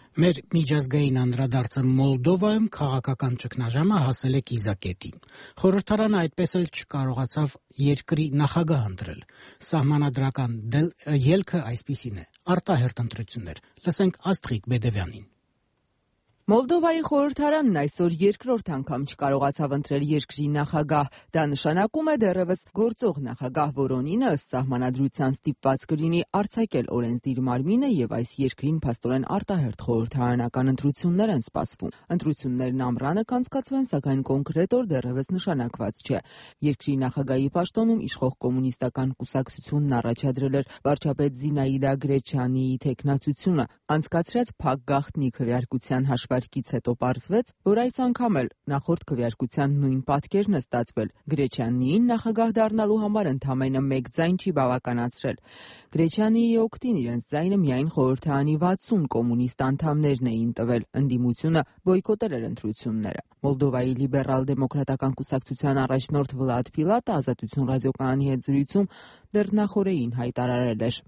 Speaker 1: Մեր միջազգային անդրադարձը Մոլդովայում քաղաքական ճգնաժամը հասել է կիզակետին։ Խորհրդարանը այդպես էլ չկարողացավ երկրի նախագահ ընտրել։ Սահմանադրական ելքը այսպիսին է՝ արտահերթ ընտրություններ։ Լսենք Աստղիկ Բեդևյանին։
Speaker 17: Մոլդովայի խորհրդարանն այսօր երկրորդ անգամ չկարողացավ ընտրել երկրի նախագահ։ Դա նշանակում է դեռևս գործող նախագահ Վորոնինը ըստ սահմանադրության ստիպված կլինի արձակել օրենսդիր մարմինը եւ այս երկրին փաստորեն արտահերթ խորհրդարանական ընտրություններ են սպասվում։ Ընտրություններն ամռանը կանցկացվեն, սակայն կոնկրետ օր դեռևս նշանակված չէ։ Երկրի նախագահի պաշտոնում իշխող կոմունիստական կուսակցությունն առաջադրել էր վարչապետ Զինաիդա Գրեչյանիի թեկնածությունը։ Անցկացրած փակ գաղտնի քվեարկության հաշվարկից հետո պարզվեց, որ այս անգամ էլ նախորդ քվեարկության նույն պատկերն է ստացվել։ Գրեչյանիին նախագահ դառնալու համար ընդամենը 1 ձայն չի բավականացրել։ Գրեչյանիի օգտին իրենց ձայնը միայն խորհրդարանի 60 կոմունիստ անդամներն էին տվել։ Ընդդիմությունը բոյկոտել էր ընտրությունները։ Մոլդովայի լիբերալ-դեմոկրատական կուսակցության առաջնորդ Վլադ Ֆիլատը Ազատություն ռադիոկայանի հետ զրույցում դեռ նախորդին հայտարարել էր.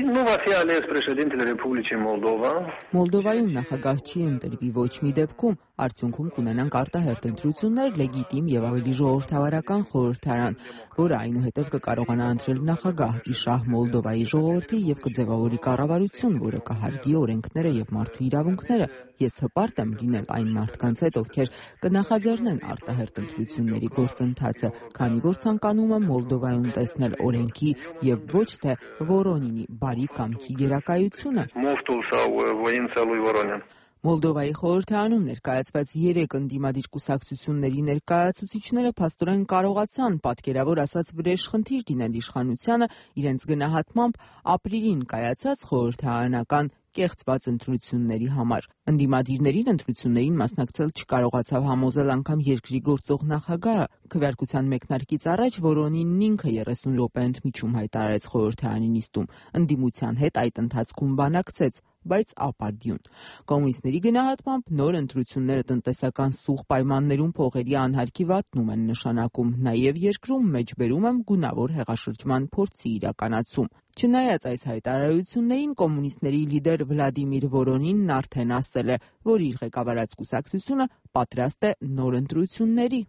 Speaker 17: Մոլդովայում նախագահ չի ընտրվի ոչ մի դեպքում, արդյունքում կունենանք արտահերթ ընտրություններ, լեգիտիմ եւ ավելի ժողովրդավարական խորհրդարան, որը այնուհետև կկարողանա ընտրել նախագահ, իշահ Մոլդովայի ժողովրդի եւ կձևավորի կառավարություն, որը կհարգի օրենքները եւ մարդու իրավունքները։ Ես հպարտ եմ լինել այն մարդկանց հետ, ովքեր կնախաձեռնեն արտահերթ ընտրությունների գործընթացը, քանի որ ցանկանում եմ Մոլդովայում տեսնել օրենքի եւ ոչ թե Վորոնինի բարի կամքի գերակայությունը։ Մոլդովայի խորհրդարանում ներկայացված 3 ընդդիմադիր կուսակցությունների ներկայացուցիչները փաստորեն կարողացան պատկերավոր ասած վրեժխնդիր լինել իշխանությանը իրենց գնահատմամբ ապրիլին կայացած խորհրդարանական կեղծված ընտրությունների համար։ Ընդդիմադիրներին ընտրություններին մասնակցել չկարողացավ համոզել անգամ երկրի գործող նախագահը։ Քվեարկության մեկնարկից առաջ Վորոնինն ինքը 30 րոպե ընդմիջում հայտարարեց խորհրդարանի նիստում։ Ընդդիմության հետ այդ ընթացքում բանակցեց, բայց ապարդյուն։ Կոմունիստների գնահատմամբ նոր ընտրությունները տնտեսական սուղ պայմաններում փողերի անհարկի վատնում են նշանակում, նաև երկրում մեջբերում եմ գունավոր հեղաշրջման փորձի իրականացում։ Չնայած այս հայտարարություններին, կոմունիստների լիդեր Վլադիմիր Վորոնինն արդեն ասել է, որ իր ղեկավարած կուսակցությունը պատրաստ է նոր ընտրությունների։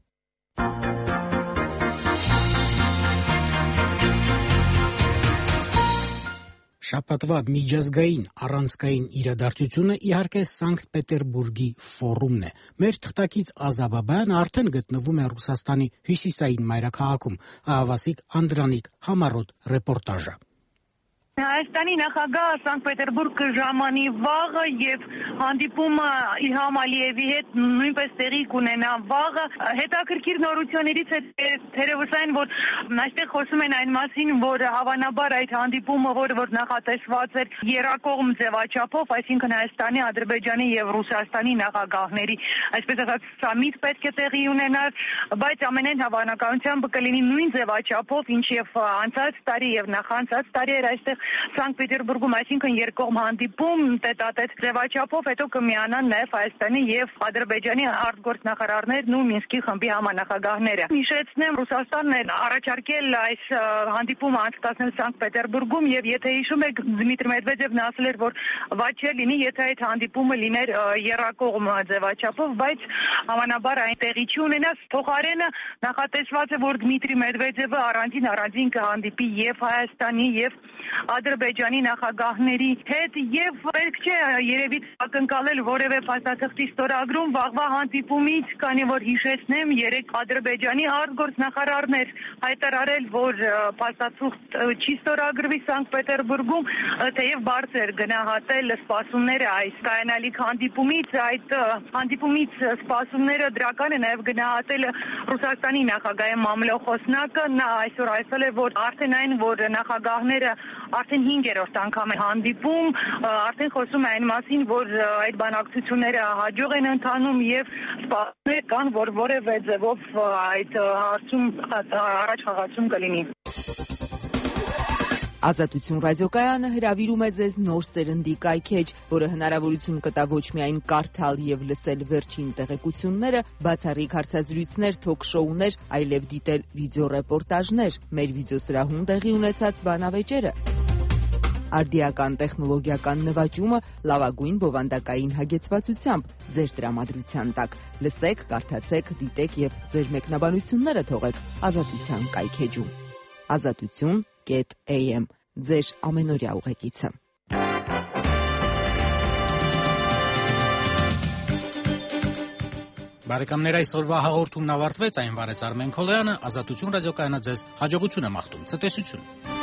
Speaker 1: Շաբաթվա միջազգային առանցքային իրադարձությունը իհարկե Սանկտ Պետերբուրգի ֆորումն է։ Մեր թղթակից Ազաբաբայանը արդեն գտնվում է Ռուսաստանի հյուսիսային մայրաքաղաքում։ Ահավասիկ Անդրանիկ Համառոտ ռեպորտաժը։
Speaker 6: Հայաստանի նախագահ Սանկտ Պետերբուրգ ժամանի վաղը եւ հանդիպումը Իլհամ Ալիևի հետ նույնպես տեղի կունենա վաղը։ Հետաքրքիր նորություններից է թերևս այն, որ այստեղ խոսում են այն մասին, որ հավանաբար այդ հանդիպումը, որ նախատեսված էր երակողմ ձևաչափով, այսինքն Հայաստանի, Ադրբեջանի եւ Ռուսաստանի նախագահների, այսպես ասած, սամիտ պետք է տեղի ունենար, բայց ամենայն հավանականությամբ կլինի նույն ձևաչափով, ինչ եւ անցած տարի եւ նախանցած տարի էր այստեղ Սանկտ Պետերբուրգում, այսինքն երկկողմ հանդիպում տետատետ ձևաչափով, հետո կմիանան նաև Հայաստանի եւ Ադրբեջանի արտգործնախարարներն ու Մինսկի խմբի համանախագահները։ Հիշեցնեմ, Ռուսաստանն է առաջարկել այս հանդիպումը անցկացնել Սանկտ Պետերբուրգում եւ եթե հիշում եք, Դմիտրի Մեդվեդևն ասել էր, որ վատ չէ լինի, եթե այդ հանդիպումը լիներ երակողմ ձևաչափով, բայց հավանաբար այն տեղի չի ունենա։ Փոխարենը նախատեսված է, որ Դմիտրի Մեդվեդևը առանձին կհանդիպի եւ Հայաստանի եւ Ադրբեջանի նախագահների հետ եւ պետք չէ երևի ակնկալել որևէ փաստաթղթի ստորագրում վաղվա հանդիպումից, քանի որ հիշեցնեմ 3 Ադրբեջանի արտգործնախարարներ հայտարարել, որ փաստաթուղթ չի ստորագրվի Սանկտ Պետերբուրգում, թեև բարձր գնահատել սպասումները այս կայանալիք հանդիպումից, այդ հանդիպումից սպասումները դրական է նաեւ գնահատել Ռուսաստանի նախագահի մամլոխոսնակը, նա այսօր ասել է, որ արդեն այն, որ նախագահները արդեն 5-րդ անգամ է հանդիպում, արդեն խոսում է այն մասին, որ այդ բանակցությունները հաջող են ընթանում եւ սպասումներ կան, որ որևէ ձևով այդ հարցում առաջ խաղացում կլինի։
Speaker 17: Ազատություն ռադիոկայանը հրավիրում է ձեզ նոր սերնդի կայքեջ, որը հնարավորություն կտա ոչ միայն կարդալ եւ լսել վերջին տեղեկությունները, բացառիկ հարցազրույցներ, թոք-շոուներ, այլև դիտել վիդեոռեպորտաժներ, մեր վիդեոսրահում տեղի ունեցած բանավեճերը։ արդիական տեխնոլոգիական նվաճումը լավագույն բովանդակային հագեցվածությամբ ձեր տրամադրության տակ։ Լսեք, կարդացեք, դիտեք եւ ձեր մեկնաբանությունները թողեք Ազատության կայքեջում։ Azatutun.am ձեր ամենօրյա ուղեկիցը։
Speaker 1: Բարեկամներ, այսօրվա հաղորդումն ավարտվեց, այն վարեց Արմեն Քոլոյանը, Ազատություն ռադիոկայանը ձեզ հաջողություն է մաղթում, ցտեսություն։